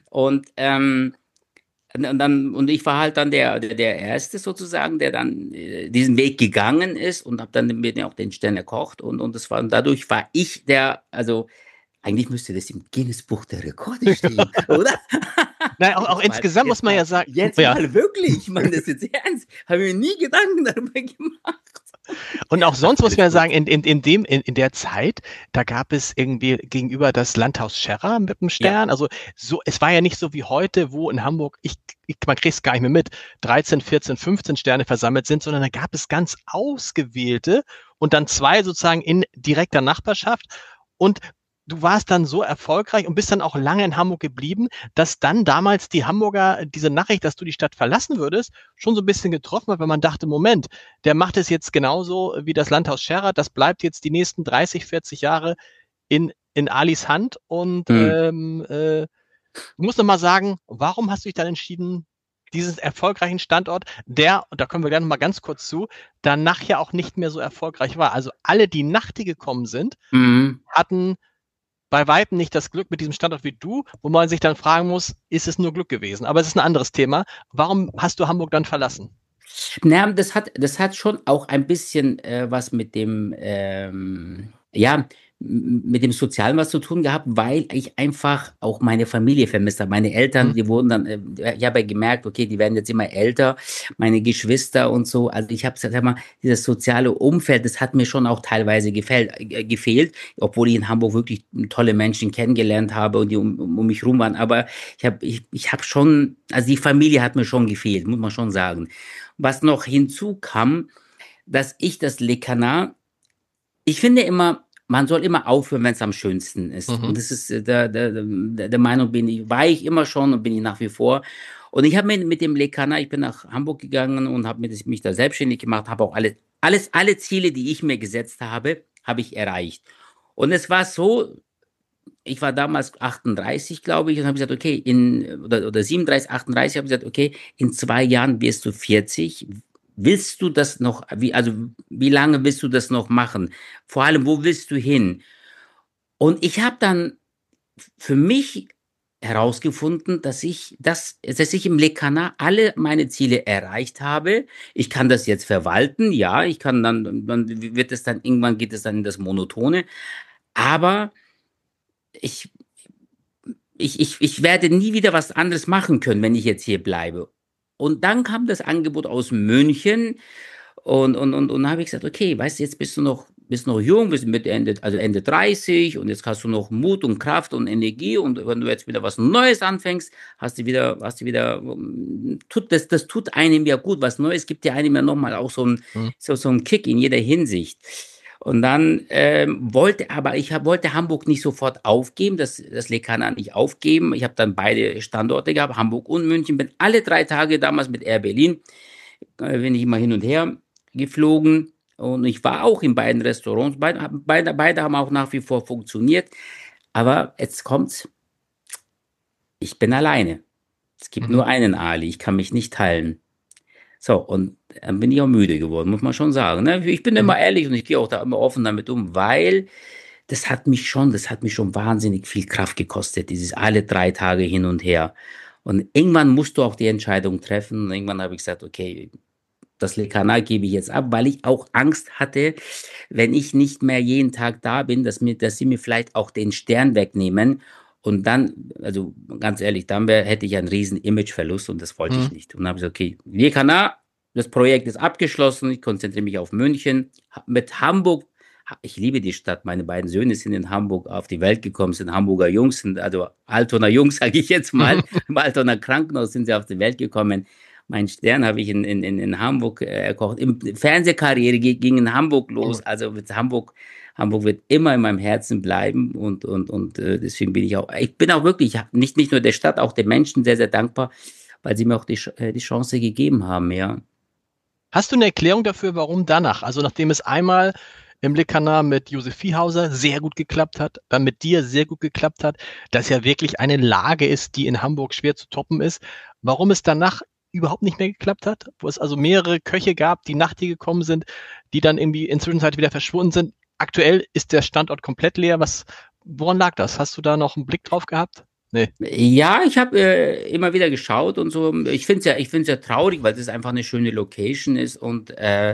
Speaker 2: Und ich war halt dann der Erste sozusagen, der dann diesen Weg gegangen ist und habe dann mir auch den Stern erkocht und dadurch war ich also eigentlich müsste das im Guinness-Buch der Rekorde stehen, oder?
Speaker 5: Nein, auch insgesamt muss man ja sagen.
Speaker 2: Jetzt mal wirklich, ich meine das jetzt ernst, habe mir nie Gedanken darüber gemacht.
Speaker 5: Und auch sonst muss man ja sagen, in der Zeit, da gab es irgendwie gegenüber das Landhaus Scherrer mit dem Stern. Ja. Also es war ja nicht so wie heute, wo in Hamburg, man kriegt es gar nicht mehr mit, 13, 14, 15 Sterne versammelt sind, sondern da gab es ganz ausgewählte und dann 2 sozusagen in direkter Nachbarschaft. Und du warst dann so erfolgreich und bist dann auch lange in Hamburg geblieben, dass dann damals die Hamburger diese Nachricht, dass du die Stadt verlassen würdest, schon so ein bisschen getroffen hat, weil man dachte, Moment, der macht es jetzt genauso wie das Landhaus Scherrer, das bleibt jetzt die nächsten 30, 40 Jahre in Alis Hand. Und du musst noch mal sagen, warum hast du dich dann entschieden, diesen erfolgreichen Standort, und da kommen wir gleich noch mal ganz kurz zu, danach ja auch nicht mehr so erfolgreich war. Also alle, die nach dir gekommen sind, hatten bei Weitem nicht das Glück mit diesem Standort wie du, wo man sich dann fragen muss, ist es nur Glück gewesen? Aber es ist ein anderes Thema. Warum hast du Hamburg dann verlassen?
Speaker 2: Na, das hat schon auch ein bisschen was mit dem Sozialen was zu tun gehabt, weil ich einfach auch meine Familie vermisst habe. Meine Eltern, die wurden dann, ich habe ja gemerkt, okay, die werden jetzt immer älter, meine Geschwister und so. Also ich habe, sag mal, dieses soziale Umfeld, das hat mir schon auch teilweise gefehlt, obwohl ich in Hamburg wirklich tolle Menschen kennengelernt habe und die um mich rum waren. Aber ich habe schon, also die Familie hat mir schon gefehlt, muss man schon sagen. Was noch hinzu kam, dass ich das Le Canard, ich finde immer, man soll immer aufhören, wenn es am schönsten ist.
Speaker 5: Mhm.
Speaker 2: Und das ist der Meinung war ich immer schon und bin ich nach wie vor. Und ich habe mit dem Le Canard, ich bin nach Hamburg gegangen und habe mich da selbstständig gemacht, habe auch alle Ziele, die ich mir gesetzt habe, habe ich erreicht. Und es war so, ich war damals 38, glaube ich, und habe gesagt, okay, oder 37, 38, habe gesagt, okay, in 2 Jahren wirst du 40. Willst du das noch, wie lange willst du das noch machen? Vor allem, wo willst du hin? Und ich habe dann für mich herausgefunden, dass ich im Le Canard alle meine Ziele erreicht habe. Ich kann das jetzt verwalten, ja, irgendwann geht es dann in das Monotone. Aber ich, ich werde nie wieder was anderes machen können, wenn ich jetzt hier bleibe. Und dann kam das Angebot aus München und habe ich gesagt, okay, weißt du, jetzt bist noch jung, bist Ende 30 und jetzt hast du noch Mut und Kraft und Energie und wenn du jetzt wieder was Neues anfängst, das tut einem ja gut, was Neues gibt ja einem ja nochmal auch so einen Kick in jeder Hinsicht. Und dann wollte Hamburg nicht sofort aufgeben, das Le Canard nicht aufgeben. Ich habe dann beide Standorte gehabt, Hamburg und München, bin alle 3 Tage damals mit Air Berlin, bin ich immer hin und her geflogen. Und ich war auch in beiden Restaurants. Beide haben auch nach wie vor funktioniert. Aber jetzt kommt's. Ich bin alleine. Es gibt nur einen Ali. Ich kann mich nicht teilen. So, und dann bin ich auch müde geworden, muss man schon sagen. Ne? Ich bin immer ehrlich und ich gehe auch da immer offen damit um, weil das hat mich schon wahnsinnig viel Kraft gekostet, dieses alle 3 Tage hin und her. Und irgendwann musst du auch die Entscheidung treffen. Und irgendwann habe ich gesagt, okay, das Le Canard gebe ich jetzt ab, weil ich auch Angst hatte, wenn ich nicht mehr jeden Tag da bin, dass sie mir vielleicht auch den Stern wegnehmen. Und dann, also ganz ehrlich, hätte ich einen riesen Imageverlust und das wollte ich nicht. Und dann habe ich gesagt, okay, Le Canard, das Projekt ist abgeschlossen, ich konzentriere mich auf München. Mit Hamburg, ich liebe die Stadt, meine beiden Söhne sind in Hamburg auf die Welt gekommen, sind Hamburger Jungs, also Altoner Jungs, sage ich jetzt mal. Im Altoner Krankenhaus sind sie auf die Welt gekommen. Mein Stern habe ich in Hamburg erkocht. Fernsehkarriere ging in Hamburg los. Also mit Hamburg wird immer in meinem Herzen bleiben und deswegen bin ich bin auch wirklich nicht nur der Stadt, auch den Menschen sehr, sehr dankbar, weil sie mir auch die Chance gegeben haben, ja.
Speaker 5: Hast du eine Erklärung dafür, warum danach? Also nachdem es einmal im Le Canard mit Josef Viehhauser sehr gut geklappt hat, dann mit dir sehr gut geklappt hat, das ja wirklich eine Lage ist, die in Hamburg schwer zu toppen ist. Warum es danach überhaupt nicht mehr geklappt hat, wo es also mehrere Köche gab, die nach dir gekommen sind, die dann irgendwie inzwischen wieder verschwunden sind. Aktuell ist der Standort komplett leer. Woran lag das? Hast du da noch einen Blick drauf gehabt? Nee.
Speaker 2: Ja, ich habe immer wieder geschaut und so. Ich finde es ja traurig, weil das einfach eine schöne Location ist und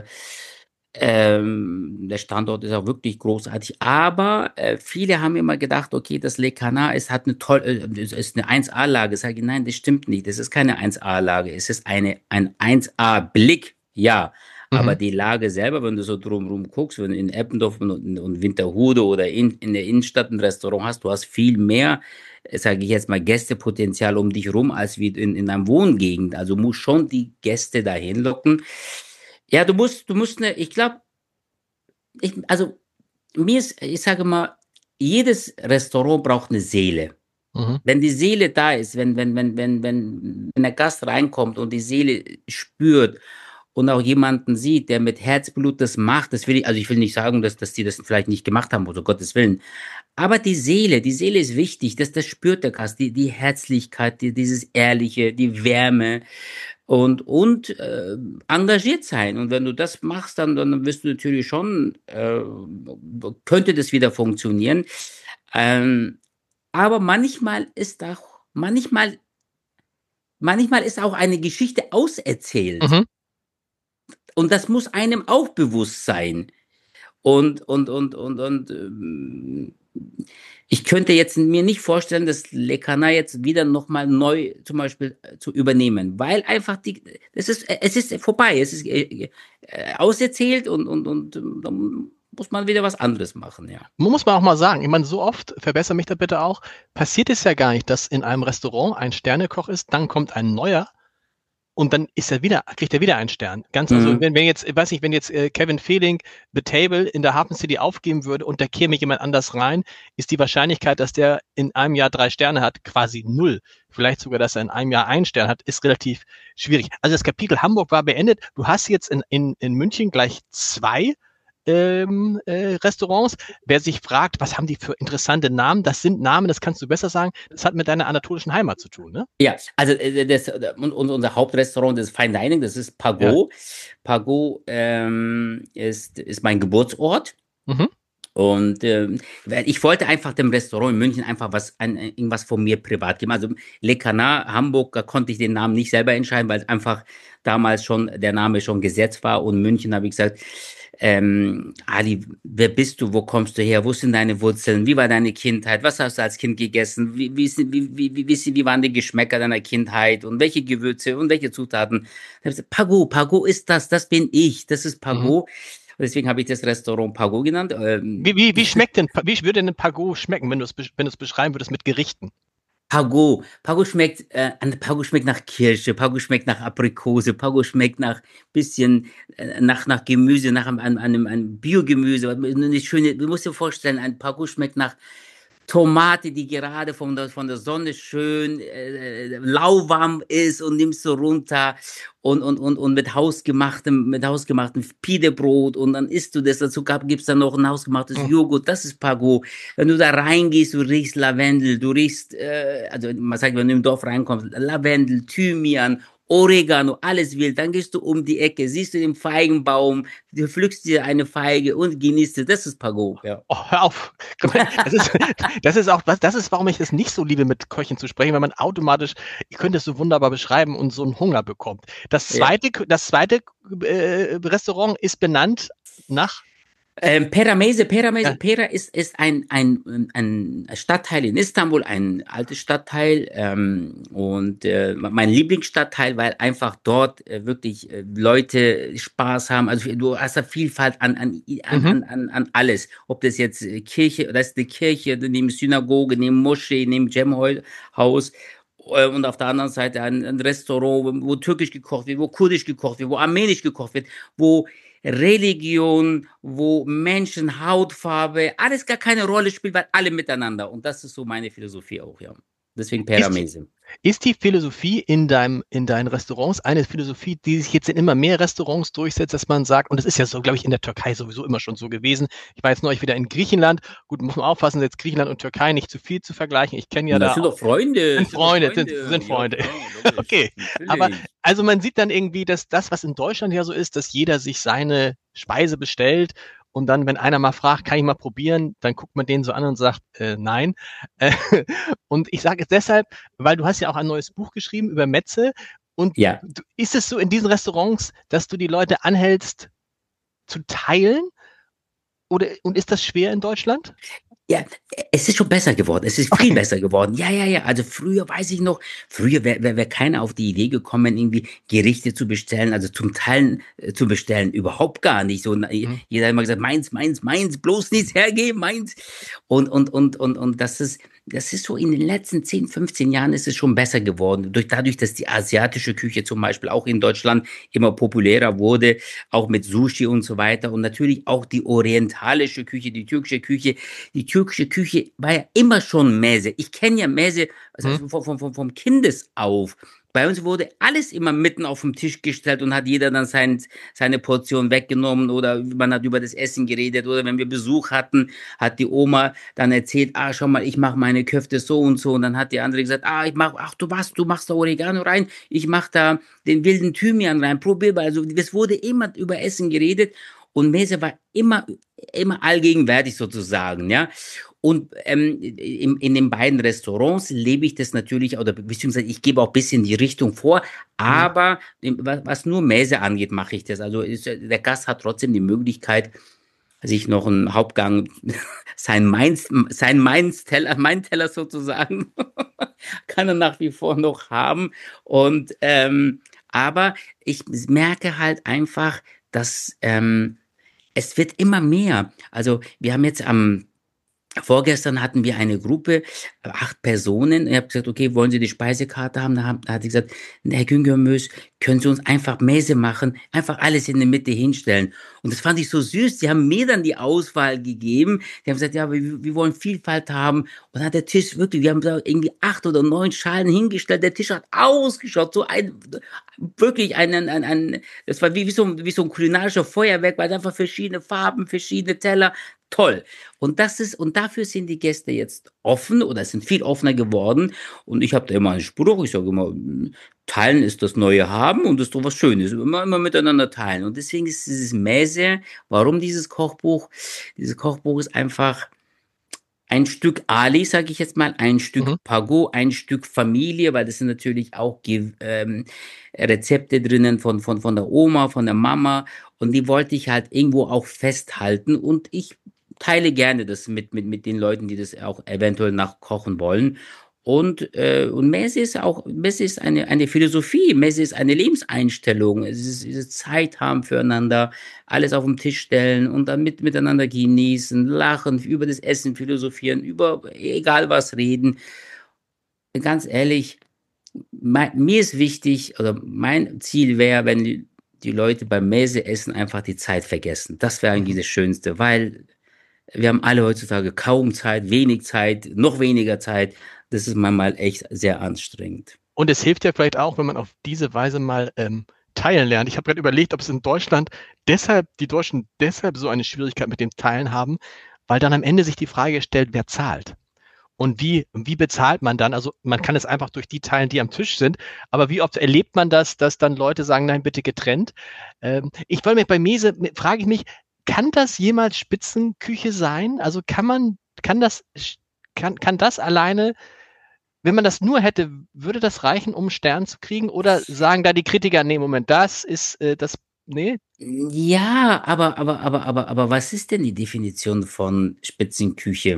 Speaker 2: der Standort ist auch wirklich großartig. Aber viele haben immer gedacht, okay, das Le Canard ist eine 1A-Lage. Sage ich, nein, das stimmt nicht. Das ist keine 1A-Lage. Es ist ein 1A-Blick, ja. Aber die Lage selber, wenn du so drumherum guckst, wenn du in Eppendorf und Winterhude oder in der Innenstadt ein Restaurant hast, du hast viel mehr, sage ich jetzt mal, Gästepotenzial um dich rum, als wie in einer Wohngegend. Also musst schon die Gäste dahin locken. Ja, ich glaube, ich sage mal, jedes Restaurant braucht eine Seele. Wenn die Seele da ist, wenn der Gast reinkommt und die Seele spürt und auch jemanden sieht, der mit Herzblut das macht, ich will nicht sagen, dass die das vielleicht nicht gemacht haben, oder Gottes Willen. Aber die Seele ist wichtig, das spürt der Gast, die Herzlichkeit, dieses Ehrliche, die Wärme und engagiert sein. Und wenn du das machst, dann wirst du natürlich schon, könnte das wieder funktionieren. Aber manchmal ist auch eine Geschichte auserzählt. Und das muss einem auch bewusst sein. Und ich könnte jetzt mir nicht vorstellen, das Le Canard jetzt wieder nochmal neu zum Beispiel zu übernehmen, weil einfach es ist vorbei, es ist auserzählt und dann muss man wieder was anderes machen, ja.
Speaker 5: Muss man auch mal sagen, ich meine, so oft, verbessere mich da bitte auch, passiert es ja gar nicht, dass in einem Restaurant ein Sternekoch ist, dann kommt ein neuer Und dann kriegt er wieder einen Stern. Also wenn jetzt, weiß nicht, wenn jetzt Kevin Fehling The Table in der Hafen City aufgeben würde und da käme jemand anders rein, ist die Wahrscheinlichkeit, dass der in einem Jahr 3 Sterne hat, quasi 0. Vielleicht sogar, dass er in einem Jahr 1 Stern hat, ist relativ schwierig. Also das Kapitel Hamburg war beendet. Du hast jetzt in München gleich 2 Restaurants. Wer sich fragt, was haben die für interessante Namen? Das sind Namen, das kannst du besser sagen. Das hat mit deiner anatolischen Heimat zu tun, ne?
Speaker 2: Ja, also unser Hauptrestaurant, das ist Fine Dining, das ist Pagot. Ja. Pagot ist mein Geburtsort. Mhm. Und ich wollte einfach dem Restaurant in München einfach irgendwas von mir privat geben. Also Le Canard Hamburg, da konnte ich den Namen nicht selber entscheiden, weil es einfach damals schon der Name schon gesetzt war. Und München habe ich gesagt, Ali, wer bist du? Wo kommst du her? Wo sind deine Wurzeln? Wie war deine Kindheit? Was hast du als Kind gegessen? Wie waren die Geschmäcker deiner Kindheit? Und welche Gewürze und welche Zutaten? Pagot ist das bin ich. Das ist Pagot. Deswegen habe ich das Restaurant Pagot genannt.
Speaker 5: Wie würde denn Pagot schmecken, wenn du es beschreiben würdest mit Gerichten?
Speaker 2: Pagot schmeckt nach Kirsche, Pagot schmeckt nach Aprikose, Pagot schmeckt nach bisschen nach Gemüse, nach einem Biogemüse. Du musst dir vorstellen, ein Pagot schmeckt nach Tomate, die gerade von der Sonne schön lauwarm ist und nimmst du runter und mit hausgemachtem Pidebrot und dann isst du das. Dazu gibt's dann noch ein hausgemachtes Joghurt. Das ist Pagot. Wenn du da reingehst, du riechst Lavendel, du riechst, also man sagt, wenn du im Dorf reinkommst, Lavendel, Thymian, Oregano, alles wild. Dann gehst du um die Ecke, siehst du den Feigenbaum, du pflückst dir eine Feige und genießt es. Das ist Pagot. Ja.
Speaker 5: Oh, hör auf. Das ist, warum ich es nicht so liebe, mit Köchen zu sprechen, weil man automatisch, ich könnte es so wunderbar beschreiben und so einen Hunger bekommt. Das zweite Restaurant ist benannt nach
Speaker 2: Pera ist ein Stadtteil in Istanbul, ein altes Stadtteil und mein Lieblingsstadtteil, weil einfach dort wirklich Leute Spaß haben. Also du hast da Vielfalt an alles. Ob das jetzt Kirche, das ist eine Kirche, neben Synagoge, neben Moschee, neben Gemhaus. Und auf der anderen Seite ein Restaurant, wo türkisch gekocht wird, wo kurdisch gekocht wird, wo armenisch gekocht wird, wo Religion, wo Menschen, Hautfarbe, alles gar keine Rolle spielt, weil alle miteinander. Und das ist so meine Philosophie auch, ja. Deswegen Pera Mese.
Speaker 5: Ist die Philosophie in deinen Restaurants eine Philosophie, die sich jetzt in immer mehr Restaurants durchsetzt, dass man sagt, und das ist ja so, glaube ich, in der Türkei sowieso immer schon so gewesen. Ich war jetzt neulich wieder in Griechenland. Gut, muss man aufpassen, jetzt Griechenland und Türkei nicht zu viel zu vergleichen. Ich kenne ja da.
Speaker 2: Das sind doch Freunde.
Speaker 5: Sind Freunde. Ja, okay. Natürlich. Aber also man sieht dann irgendwie, dass das, was in Deutschland ja so ist, dass jeder sich seine Speise bestellt. Und dann, wenn einer mal fragt, kann ich mal probieren, dann guckt man den so an und sagt, nein. Und ich sage es deshalb, weil du hast ja auch ein neues Buch geschrieben über Metze. Und ja. Ist es so in diesen Restaurants, dass du die Leute anhältst zu teilen? Und ist das schwer in Deutschland?
Speaker 2: Ja, es ist schon besser geworden. Es ist viel besser geworden. Ja. Also früher weiß ich noch, wäre keiner auf die Idee gekommen, irgendwie Gerichte zu bestellen, also zum Teilen zu bestellen. Überhaupt gar nicht. So, jeder hat immer gesagt, meins, bloß nichts hergeben, meins. Und das ist so in den letzten 10, 15 Jahren ist es schon besser geworden. Dadurch, dass die asiatische Küche zum Beispiel auch in Deutschland immer populärer wurde, auch mit Sushi und so weiter. Und natürlich auch die orientalische Küche, die türkische Küche. Die türkische Küche war ja immer schon Meze. Ich kenne ja Meze also vom Kindesauf. Bei uns wurde alles immer mitten auf den Tisch gestellt und hat jeder dann seine Portion weggenommen oder man hat über das Essen geredet oder wenn wir Besuch hatten, hat die Oma dann erzählt, schau mal, ich mache meine Köfte so und so und dann hat die andere gesagt, du machst da Oregano rein, ich mache da den wilden Thymian rein, probier mal. Also es wurde immer über Essen geredet und Meze war immer allgegenwärtig sozusagen, ja. Und in den beiden Restaurants lebe ich das natürlich, oder beziehungsweise ich gebe auch ein bisschen die Richtung vor, aber was nur Meze angeht, mache ich das. Also der Gast hat trotzdem die Möglichkeit, sich noch einen Hauptgang, mein Teller sozusagen, kann er nach wie vor noch haben. Und aber ich merke halt einfach, dass es wird immer mehr. Also wir haben jetzt am Vorgestern hatten wir eine Gruppe, 8 Personen. Ich habe gesagt: „Okay, wollen Sie die Speisekarte haben?“ Da hat sie gesagt: „Herr Güngermüß, können Sie uns einfach Mese machen, einfach alles in der Mitte hinstellen.“ Und das fand ich so süß. Sie haben mir dann die Auswahl gegeben. Die haben gesagt: „Ja, wir wollen Vielfalt haben.“ Und dann hat der Tisch wirklich, wir haben da irgendwie 8 oder 9 Schalen hingestellt. Der Tisch hat ausgeschaut, so ein wirklich ein das war wie so 'n kulinarischer Feuerwerk, weil einfach verschiedene Farben, verschiedene Teller. Toll. Und dafür sind die Gäste jetzt offen oder sind viel offener geworden. Und ich habe da immer einen Spruch, ich sage immer: „Teilen ist das neue Haben und das ist doch was Schönes. Immer miteinander teilen.“ Und deswegen ist dieses Mese, warum dieses Kochbuch? Dieses Kochbuch ist einfach ein Stück Ali, sage ich jetzt mal, ein Stück
Speaker 5: Mhm.
Speaker 2: Pago, ein Stück Familie, weil das sind natürlich auch Rezepte drinnen von der Oma, von der Mama, und die wollte ich halt irgendwo auch festhalten, und ich teile gerne das mit den Leuten, die das auch eventuell nachkochen wollen. Und Messe ist eine Philosophie, Messe ist eine Lebenseinstellung. Es ist diese Zeit haben füreinander, alles auf 'n Tisch stellen und dann miteinander genießen, lachen, über das Essen philosophieren, über egal was reden. Ganz ehrlich, mir ist wichtig, oder mein Ziel wäre, wenn die Leute beim Mäseessen einfach die Zeit vergessen. Das wäre eigentlich
Speaker 5: Mhm.
Speaker 2: das Schönste, weil wir haben alle heutzutage kaum Zeit, wenig Zeit, noch weniger Zeit. Das ist manchmal echt sehr anstrengend.
Speaker 5: Und es hilft ja vielleicht auch, wenn man auf diese Weise mal, teilen lernt. Ich habe grad überlegt, ob es in Deutschland die Deutschen deshalb so eine Schwierigkeit mit dem Teilen haben, weil dann am Ende sich die Frage stellt: „Wer zahlt?“ Und wie bezahlt man dann? Also, man kann es einfach durch die teilen, die am Tisch sind, aber wie oft erlebt man das, dass dann Leute sagen: „Nein, bitte getrennt?“ Ich wollte mich bei Mese frage ich mich, kann das jemals Spitzenküche sein? Also, kann das kann das alleine, wenn man das nur hätte, würde das reichen, um 'n Stern zu kriegen? Oder sagen da die Kritiker: „Ne, Moment, das ist, das ne?“
Speaker 2: Ja, aber was ist denn die Definition von Spitzenküche?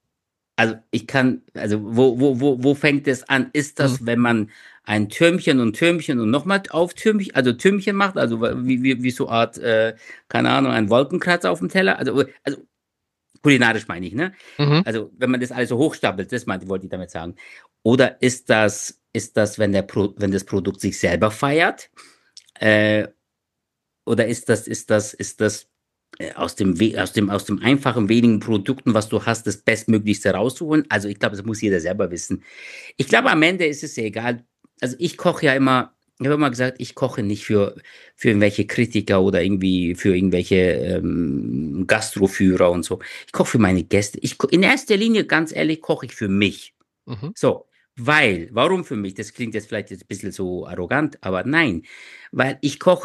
Speaker 2: Also, wo fängt es an? Ist
Speaker 5: Mhm,
Speaker 2: das, wenn man ein Türmchen und Türmchen und nochmal auf Türmchen, also Türmchen macht, also wie so Art, keine Ahnung, ein Wolkenkratzer auf dem Teller? Also kulinarisch meine ich, ne?
Speaker 5: mhm.
Speaker 2: Also, wenn man das alles so hochstapelt, das wollte ich damit sagen. Oder ist das, wenn das Produkt sich selber feiert? Äh, oder ist das aus dem einfachen, wenigen Produkten, was du hast, das Bestmöglichste rauszuholen? Also, ich glaube, das muss jeder selber wissen. Ich glaube, am Ende ist es ja egal. Also, ich habe immer gesagt, ich koche nicht für irgendwelche Kritiker oder irgendwie für irgendwelche, Gastroführer und so. Ich koche für meine Gäste. In erster Linie, ganz ehrlich, koche ich für mich.
Speaker 5: Mhm.
Speaker 2: So, warum für mich? Das klingt jetzt vielleicht ein bisschen so arrogant, aber nein, weil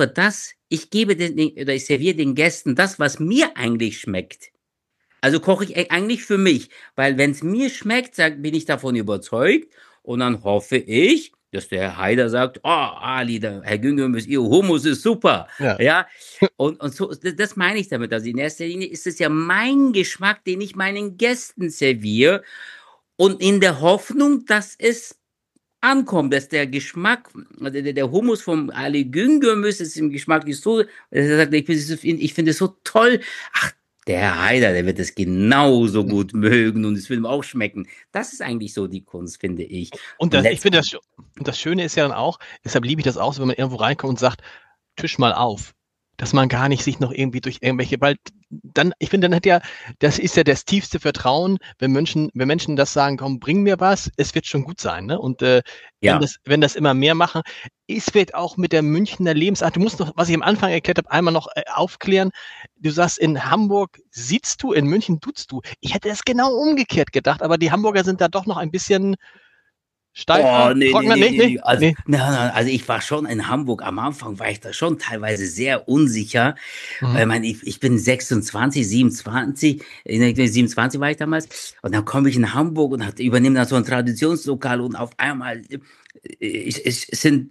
Speaker 2: ich gebe den oder ich serviere den Gästen das, was mir eigentlich schmeckt. Also koche ich eigentlich für mich, weil wenn es mir schmeckt, bin ich davon überzeugt, und dann hoffe ich, dass der Herr Haider sagt: „Oh, Ali, der Herr Güngörmüs, Ihr Hummus ist super.“
Speaker 5: Ja.
Speaker 2: Ja, und so, das meine ich damit. Also, in erster Linie ist es ja mein Geschmack, den ich meinen Gästen serviere, und in der Hoffnung, dass es ankommt, dass der Geschmack, der Hummus vom Ali Güngörmüs ist im Geschmack nicht so, er sagt: „Ich finde es so toll. Ach, der Herr Haider, der wird es genauso gut mögen und es wird ihm auch schmecken.“ Das ist eigentlich so die Kunst, finde ich.
Speaker 5: Und
Speaker 2: Und
Speaker 5: das ich finde
Speaker 2: letztendlich.
Speaker 5: das sch und das Schöne ist ja dann auch, deshalb liebe ich das auch so, wenn man irgendwo reinkommt und sagt: „Tisch mal auf.“ Dass man gar nicht sich noch irgendwie durch irgendwelche, weil dann ich finde, dann hat ja das ist ja das tiefste Vertrauen, wenn Menschen das sagen: „Komm, bring mir was, es wird schon gut sein“, ne? Und, wenn
Speaker 2: Ja.
Speaker 5: das immer mehr machen, ist vielleicht auch mit der Münchner Lebensart, du musst noch, was ich am Anfang erklärt habe, einmal noch, aufklären. Du sagst, in Hamburg siezt du, in München duzt du. Ich hätte es genau umgekehrt gedacht, aber die Hamburger sind da doch noch ein bisschen steifer,
Speaker 2: Oh, ne, ne,
Speaker 5: trockener?
Speaker 2: ne,
Speaker 5: Ne,
Speaker 2: ne,
Speaker 5: ne,
Speaker 2: ne. Also,
Speaker 5: ne.
Speaker 2: nein, nein, also ich war schon in Hamburg, am Anfang war ich da schon teilweise sehr unsicher.
Speaker 5: Mhm.
Speaker 2: Meine, ich bin 26, 27, 27 war ich damals, und dann komme ich in Hamburg und übernehme da so ein Traditionslokal, und auf einmal, ich sind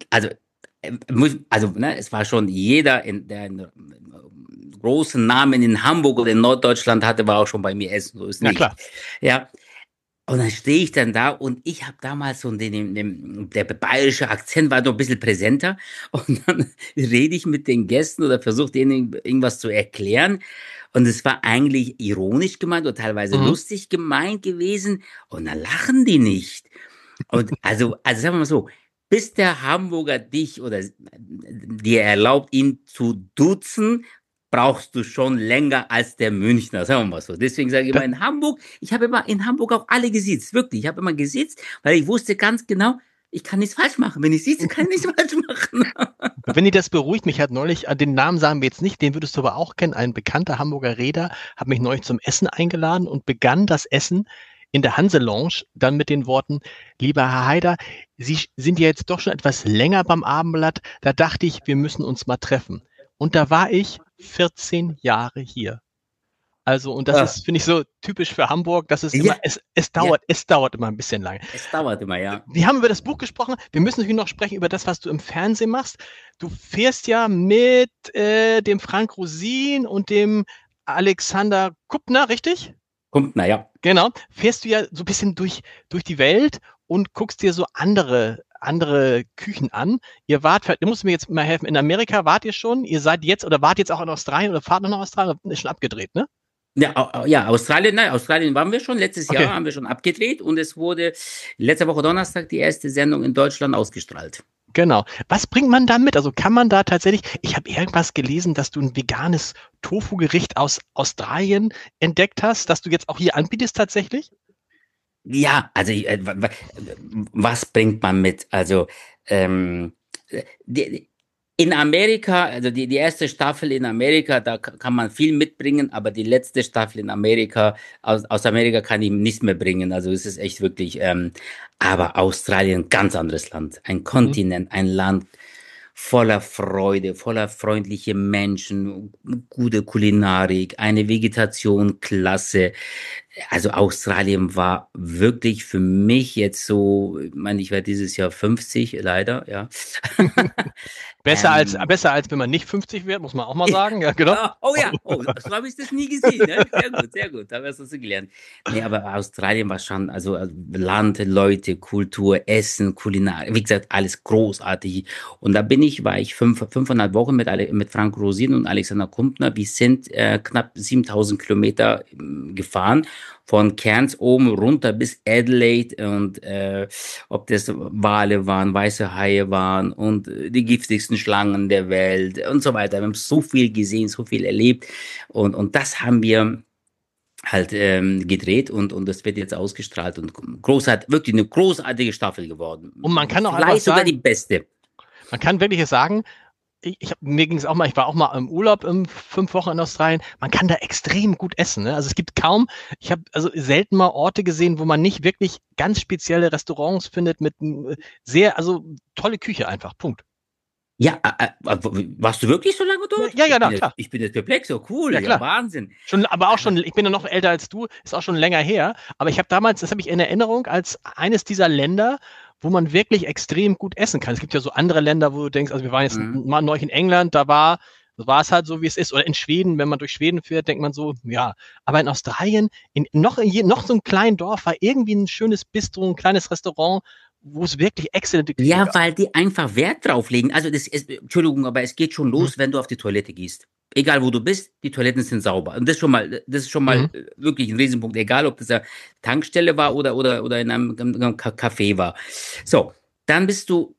Speaker 2: ne, es war schon jeder, der 'n großen Namen in Hamburg oder in Norddeutschland hatte, war auch schon bei mir essen, so ist
Speaker 5: Ja
Speaker 2: nicht.
Speaker 5: klar.
Speaker 2: Ja. Und dann stehe ich dann da, und ich habe damals so der bayerische Akzent war noch ein bisschen präsenter, und dann rede ich mit den Gästen oder versuche denen irgendwas zu erklären, Und es war eigentlich ironisch gemeint oder teilweise lustig gemeint gewesen. Und dann lachen die nicht. Und also sagen wir mal so, bis der Hamburger dich oder dir erlaubt, ihn zu duzen, brauchst du schon länger als der Münchner, sagen wir mal so. Deswegen sage ich immer in Hamburg, ich habe immer in Hamburg auch alle gesiezt, wirklich. Ich habe immer gesiezt, weil ich wusste ganz genau, ich kann nichts falsch machen. Wenn ich sieze, kann ich nichts falsch machen.
Speaker 5: Wenn ihr das beruhigt, mich hat neulich, den Namen sagen wir jetzt nicht, den würdest du aber auch kennen, ein bekannter Hamburger Reeder hat mich neulich zum Essen eingeladen und begann das Essen in der Hanse-Lounge dann mit den Worten, lieber Herr Haider, Sie sind ja jetzt doch schon etwas länger beim Abendblatt, da dachte ich, wir müssen uns mal treffen. Und da war ich 14 Jahre hier. Also, und das ist, finde ich, so typisch für Hamburg, dass es immer, es dauert immer ein bisschen lange.
Speaker 2: Es dauert immer, ja.
Speaker 5: Wir haben über das Buch gesprochen. Wir müssen natürlich noch sprechen über das, was du im Fernsehen machst. Du fährst ja mit dem Frank Rosin und dem Alexander Kuppner, richtig?
Speaker 2: Kuppner, ja.
Speaker 5: Genau. Fährst du ja so ein bisschen durch die Welt und guckst dir so andere Küchen an. Ihr musst mir jetzt mal helfen, in Amerika wart ihr schon? Ihr seid jetzt oder wart jetzt auch in Australien oder fahrt noch nach Australien? Ist schon abgedreht, ne?
Speaker 2: Ja, Australien waren wir schon. Letztes Jahr haben wir schon abgedreht und es wurde letzte Woche Donnerstag die erste Sendung in Deutschland ausgestrahlt.
Speaker 5: Genau. Was bringt man da mit? Also kann man da tatsächlich, ich habe irgendwas gelesen, dass du ein veganes Tofu-Gericht aus Australien entdeckt hast, das du jetzt auch hier anbietest tatsächlich?
Speaker 2: Ja, also was bringt man mit? Also in Amerika, also die erste Staffel in Amerika, da kann man viel mitbringen, aber die letzte Staffel in Amerika, aus Amerika kann ich nichts mehr bringen. Also es ist echt wirklich, aber Australien, ganz anderes Land, ein Kontinent, ein Land voller Freude, voller freundliche Menschen, gute Kulinarik, eine Vegetation, klasse. Also Australien war wirklich für mich jetzt so, ich meine, ich werde dieses Jahr 50, leider, ja.
Speaker 5: Besser als wenn man nicht 50 wird, muss man auch mal sagen. Ja, genau.
Speaker 2: So habe ich das nie gesehen. Ne? Sehr gut, da hast du so gelernt. Nee, aber Australien war schon, also Land, Leute, Kultur, Essen, Kulinarik, wie gesagt, alles großartig. Und da war ich 5,5 Wochen mit Frank Rosin und Alexander Kumpner. Wir sind knapp 7.000 Kilometer gefahren. Von Cairns oben runter bis Adelaide und ob das Wale waren, weiße Haie waren und die giftigsten Schlangen der Welt und so weiter. Wir haben so viel gesehen, so viel erlebt und das haben wir halt gedreht und das wird jetzt ausgestrahlt und wirklich eine großartige Staffel geworden.
Speaker 5: Und man kann auch
Speaker 2: vielleicht sogar die beste.
Speaker 5: Man kann wirklich sagen, mir ging es auch mal, ich war auch mal im Urlaub 5 Wochen in Australien, man kann da extrem gut essen. Ne? Also es gibt ich habe also selten mal Orte gesehen, wo man nicht wirklich ganz spezielle Restaurants findet mit also tolle Küche einfach, Punkt.
Speaker 2: Ja, warst du wirklich so lange dort?
Speaker 5: Ja, klar.
Speaker 2: Ich bin jetzt perplex, so cool,
Speaker 5: ja
Speaker 2: Wahnsinn.
Speaker 5: Ich bin ja noch älter als du, ist auch schon länger her, aber ich habe damals, das habe ich in Erinnerung, als eines dieser Länder, wo man wirklich extrem gut essen kann. Es gibt ja so andere Länder, wo du denkst, also wir waren jetzt mal neulich in England, da war es halt so, wie es ist. Oder in Schweden, wenn man durch Schweden fährt, denkt man so, ja. Aber in Australien, noch so einem kleinen Dorf, war irgendwie ein schönes Bistro, ein kleines Restaurant, wo es wirklich exzellente Küche
Speaker 2: gab. Weil die einfach Wert drauf legen. Also Entschuldigung, aber es geht schon los, wenn du auf die Toilette gehst. Egal wo du bist, die Toiletten sind sauber. Und das ist schon mal wirklich ein Riesenpunkt. Egal, ob das eine Tankstelle war oder in einem Café war. So, dann bist du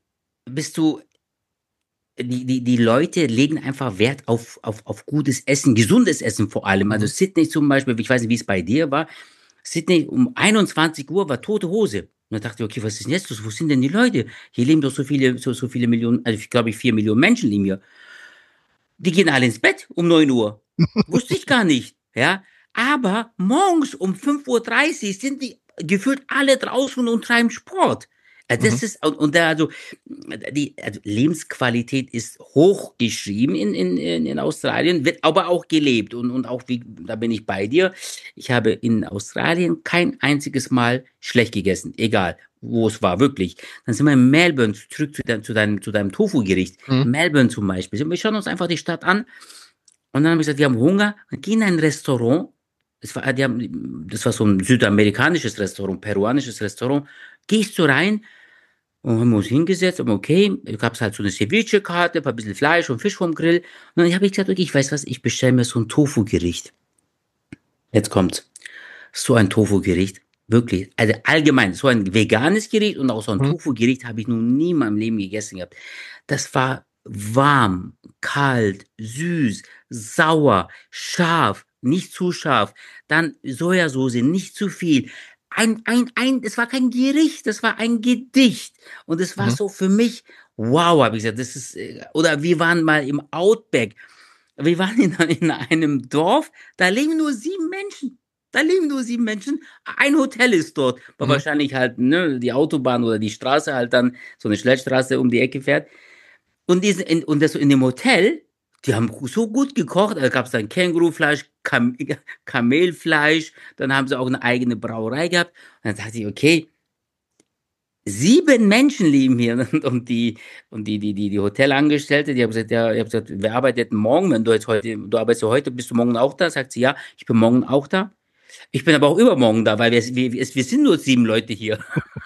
Speaker 2: die Leute legen einfach Wert auf gutes Essen, gesundes Essen vor allem. Also Sydney zum Beispiel, ich weiß nicht, wie es bei dir war. Sydney um 21 Uhr war tote Hose. Und dann dachte ich, okay, was ist denn jetzt los? Wo sind denn die Leute? Hier leben doch so viele Millionen, also ich glaube, 4 Millionen Menschen leben hier. Die gehen alle ins Bett um 9 Uhr. Wusste ich gar nicht. Ja. Aber morgens um 5:30 Uhr sind die gefühlt alle draußen und treiben Sport. Das ist, die Lebensqualität ist hochgeschrieben in Australien, wird aber auch gelebt und auch, da bin ich bei dir. Ich habe in Australien kein einziges Mal schlecht gegessen, egal wo es war, wirklich. Dann sind wir in Melbourne, zurück zu deinem Tofu-Gericht. Melbourne zum Beispiel. Wir schauen uns einfach die Stadt an und dann haben wir gesagt, wir haben Hunger, dann gehen in ein Restaurant. Das war so ein südamerikanisches Restaurant, peruanisches Restaurant. Gehst du rein und haben uns hingesetzt, aber okay, gab es halt so eine Ceviche-Karte, ein bisschen Fleisch und Fisch vom Grill. Und dann habe ich gesagt, okay, ich weiß was, ich bestelle mir so ein Tofu-Gericht. Jetzt kommt's. So ein Tofu-Gericht, wirklich, also allgemein, so ein veganes Gericht und auch so ein
Speaker 5: Mhm.
Speaker 2: Tofu-Gericht habe ich noch nie in meinem Leben gegessen gehabt. Das war warm, kalt, süß, sauer, scharf, nicht zu scharf, dann Sojasauce, nicht zu viel. Es war kein Gericht, das war ein Gedicht. Und es war
Speaker 5: Mhm.
Speaker 2: so für mich, wow, habe ich gesagt, oder wir waren mal im Outback. Wir waren in einem Dorf, da leben nur 7 Menschen. Da leben nur 7 Menschen. Ein Hotel ist dort, weil
Speaker 5: Mhm.
Speaker 2: wahrscheinlich halt ne, die Autobahn oder die Straße halt dann so eine Schnellstraße um die Ecke fährt. Und das so in dem Hotel, die haben so gut gekocht. Da gab es dann Kängurufleisch, Kamelfleisch. Dann haben sie auch eine eigene Brauerei gehabt. Und dann dachte ich, okay, 7 Menschen leben hier und die Hotelangestellte, die haben gesagt, ja, ich habe gesagt, wer arbeitet denn morgen, wenn du arbeitest ja heute, bist du morgen auch da? Sagt sie, ja, ich bin morgen auch da. Ich bin aber auch übermorgen da, weil wir sind nur 7 Leute hier.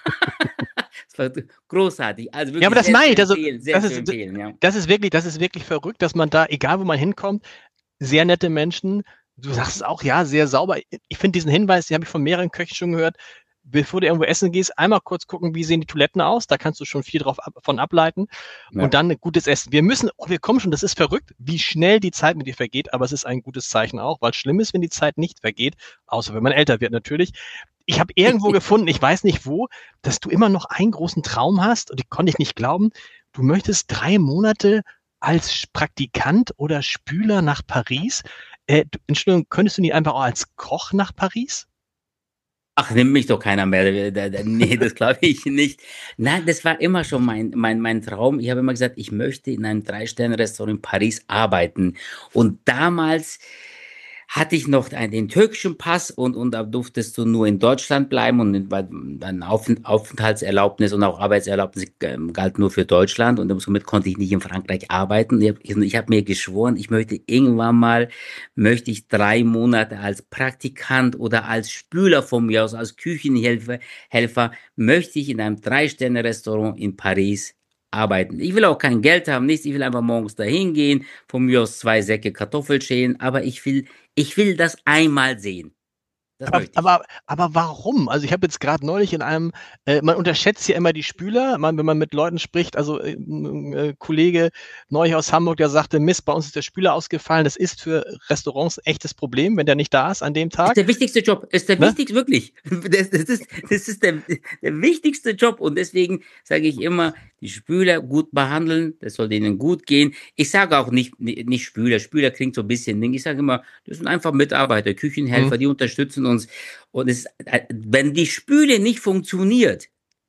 Speaker 2: Das war großartig. Also
Speaker 5: Ja, aber
Speaker 2: wirklich
Speaker 5: das
Speaker 2: sehr
Speaker 5: meine
Speaker 2: zu
Speaker 5: ich. Also,
Speaker 2: empfehlen, sehr
Speaker 5: das
Speaker 2: zu
Speaker 5: ist,
Speaker 2: empfehlen, ja.
Speaker 5: das ist wirklich verrückt, dass man da, egal wo man hinkommt, sehr nette Menschen. Du sagst es auch, ja, sehr sauber. Ich finde diesen Hinweis, den habe ich von mehreren Köchen schon gehört. Bevor du irgendwo essen gehst, einmal kurz gucken, wie sehen die Toiletten aus. Da kannst du schon viel von ableiten. Und
Speaker 2: Ja.
Speaker 5: dann gutes Essen. Wir kommen schon, das ist verrückt, wie schnell die Zeit mit dir vergeht, aber es ist ein gutes Zeichen auch, weil schlimm ist, wenn die Zeit nicht vergeht, außer wenn man älter wird natürlich. Ich habe irgendwo gefunden, ich weiß nicht wo, dass du immer noch einen großen Traum hast und die konnte ich nicht glauben. Du möchtest 3 Monate als Praktikant oder Spüler nach Paris. Entschuldigung, könntest du nicht einfach auch als Koch nach Paris?
Speaker 2: Ach, nimmt mich doch keiner mehr. Nee, das glaube ich nicht. Nein, das war immer schon mein Traum. Ich habe immer gesagt, ich möchte in einem 3-Sterne-Restaurant in Paris arbeiten. Und damals hatte ich noch den türkischen Pass und da durftest du nur in Deutschland bleiben und weil dann Aufenthaltserlaubnis und auch Arbeitserlaubnis galt nur für Deutschland und somit konnte ich nicht in Frankreich arbeiten. Ich hab mir geschworen, möchte ich 3 Monate als Praktikant oder als Spüler von mir aus, als Helfer, möchte ich in einem 3-Sterne-Restaurant in Paris arbeiten. Ich will auch kein Geld haben, nichts. Ich will einfach morgens dahin gehen, von mir aus 2 Säcke Kartoffeln aber ich will das einmal sehen. Das
Speaker 5: Aber,
Speaker 2: möchte ich.
Speaker 5: aber, aber warum? Also ich habe jetzt gerade neulich in einem, man unterschätzt ja immer die Spüler, wenn man mit Leuten spricht, also ein Kollege neulich aus Hamburg, der sagte, Mist, bei uns ist der Spüler ausgefallen. Das ist für Restaurants ein echtes Problem, wenn der nicht da ist an dem
Speaker 2: Ist
Speaker 5: Tag.
Speaker 2: der wichtigste Job, ist der
Speaker 5: Ne?
Speaker 2: wichtigste, wirklich. Das ist der wichtigste Job und deswegen sage ich immer, die Spüler gut behandeln, das soll denen gut gehen. Ich sage auch nicht Spüler, Spüler klingt so ein bisschen Ding. Ich sage immer, das sind einfach Mitarbeiter,
Speaker 5: Hm.
Speaker 2: Küchenhelfer, die unterstützen uns. Und wenn die Spüle nicht funktioniert,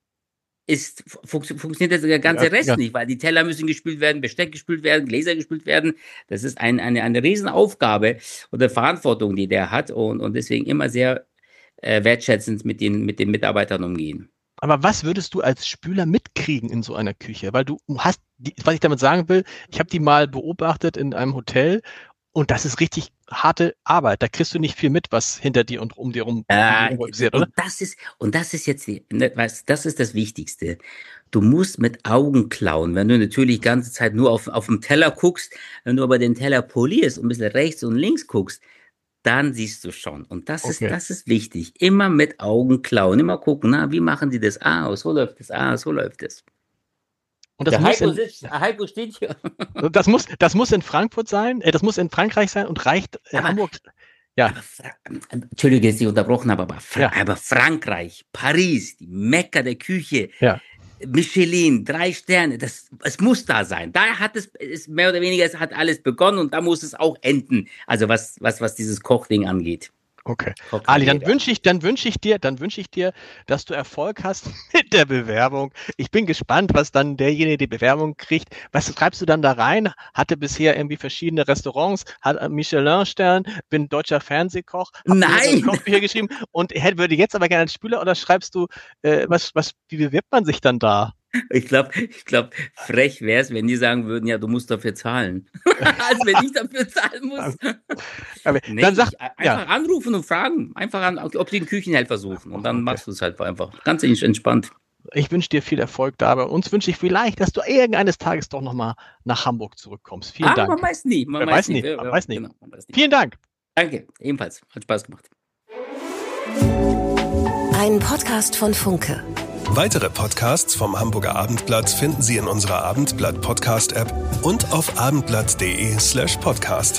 Speaker 2: funktioniert der
Speaker 5: Ja,
Speaker 2: ganze Rest
Speaker 5: ja.
Speaker 2: nicht, weil die Teller müssen gespült werden, Besteck gespült werden, Gläser gespült werden. Das ist eine Riesenaufgabe oder Verantwortung, die der hat und deswegen immer sehr wertschätzend mit den Mitarbeitern umgehen.
Speaker 5: Aber was würdest du als Spüler mitkriegen in so einer Küche? Weil du hast, was ich damit sagen will, ich habe die mal beobachtet in einem Hotel und das ist richtig harte Arbeit. Da kriegst du nicht viel mit, was hinter dir und um dir rum improvisiert, oder?
Speaker 2: Und das ist jetzt, das ist das Wichtigste. Du musst mit Augen klauen. Wenn du natürlich die ganze Zeit nur auf den Teller guckst, wenn du aber den Teller polierst und ein bisschen rechts und links guckst, dann siehst du schon. Und das ist,
Speaker 5: Okay.
Speaker 2: das ist wichtig. Immer mit Augen klauen. Immer gucken, na, wie machen die das? Ah, so läuft es. Ah, so läuft es.
Speaker 5: Und das
Speaker 2: Der
Speaker 5: muss
Speaker 2: Heiko steht hier.
Speaker 5: das muss in Frankfurt sein, das muss in Frankreich sein und reicht
Speaker 2: Aber,
Speaker 5: Hamburg. Ja,
Speaker 2: aber, Entschuldige, dass ich unterbrochen habe,
Speaker 5: ja,
Speaker 2: aber Frankreich, Paris, die Mekka der Küche,
Speaker 5: ja.
Speaker 2: Michelin, 3 Sterne, es muss da sein. Da hat es mehr oder weniger, es hat alles begonnen und da muss es auch enden. Also was dieses Kochding angeht.
Speaker 5: Okay. Ali,
Speaker 2: Kochkarriere angeht.
Speaker 5: dann wünsche ich dir, dass du Erfolg hast mit der Bewerbung. Ich bin gespannt, was dann derjenige die Bewerbung kriegt. Was schreibst du dann da rein? Hatte bisher irgendwie verschiedene Restaurants, hat einen Michelin-Stern, bin deutscher Fernsehkoch, habe mehrere
Speaker 2: Nein!
Speaker 5: Kochbücher geschrieben und würde jetzt aber gerne als Spüler oder schreibst du, wie bewirbt man sich dann da?
Speaker 2: Ich glaub, frech wäre es, wenn die sagen würden, ja, du musst dafür zahlen. Als wenn ich dafür zahlen muss.
Speaker 5: Aber
Speaker 2: Nee,
Speaker 5: dann sag, ja,
Speaker 2: einfach anrufen und fragen. Einfach an, ob die einen Küchenhelfer suchen. Und dann
Speaker 5: okay.
Speaker 2: machst du es halt einfach. Ganz entspannt.
Speaker 5: Ich wünsche dir viel Erfolg dabei. Uns wünsche ich vielleicht, dass du irgendeines Tages doch nochmal nach Hamburg zurückkommst. Vielen
Speaker 2: Man
Speaker 5: Dank.
Speaker 2: weiß nie. Man
Speaker 5: Man
Speaker 2: weiß
Speaker 5: weiß
Speaker 2: nie.
Speaker 5: nie, man weiß nie.
Speaker 2: Genau, man weiß nie.
Speaker 5: Vielen Dank.
Speaker 2: Danke, ebenfalls. Hat Spaß gemacht.
Speaker 4: Ein Podcast von Funke.
Speaker 3: Weitere Podcasts vom Hamburger Abendblatt finden Sie in unserer Abendblatt-Podcast-App und auf abendblatt.de/podcast.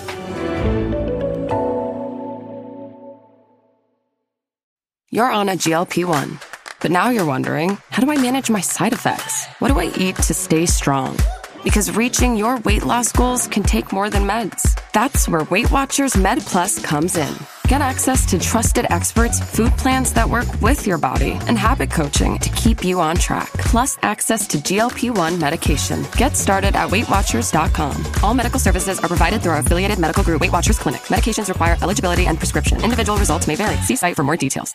Speaker 1: You're on a GLP-1, but now you're wondering, how do I manage my side effects? What do I eat to stay strong? Because reaching your weight loss goals can take more than meds. That's where Weight Watchers Med Plus comes in. Get access to trusted experts, food plans that work with your body, and habit coaching to keep you on track. Plus access to GLP-1 medication. Get started at WeightWatchers.com. All medical services are provided through our affiliated medical group, Weight Watchers Clinic. Medications require eligibility and prescription. Individual results may vary. See site for more details.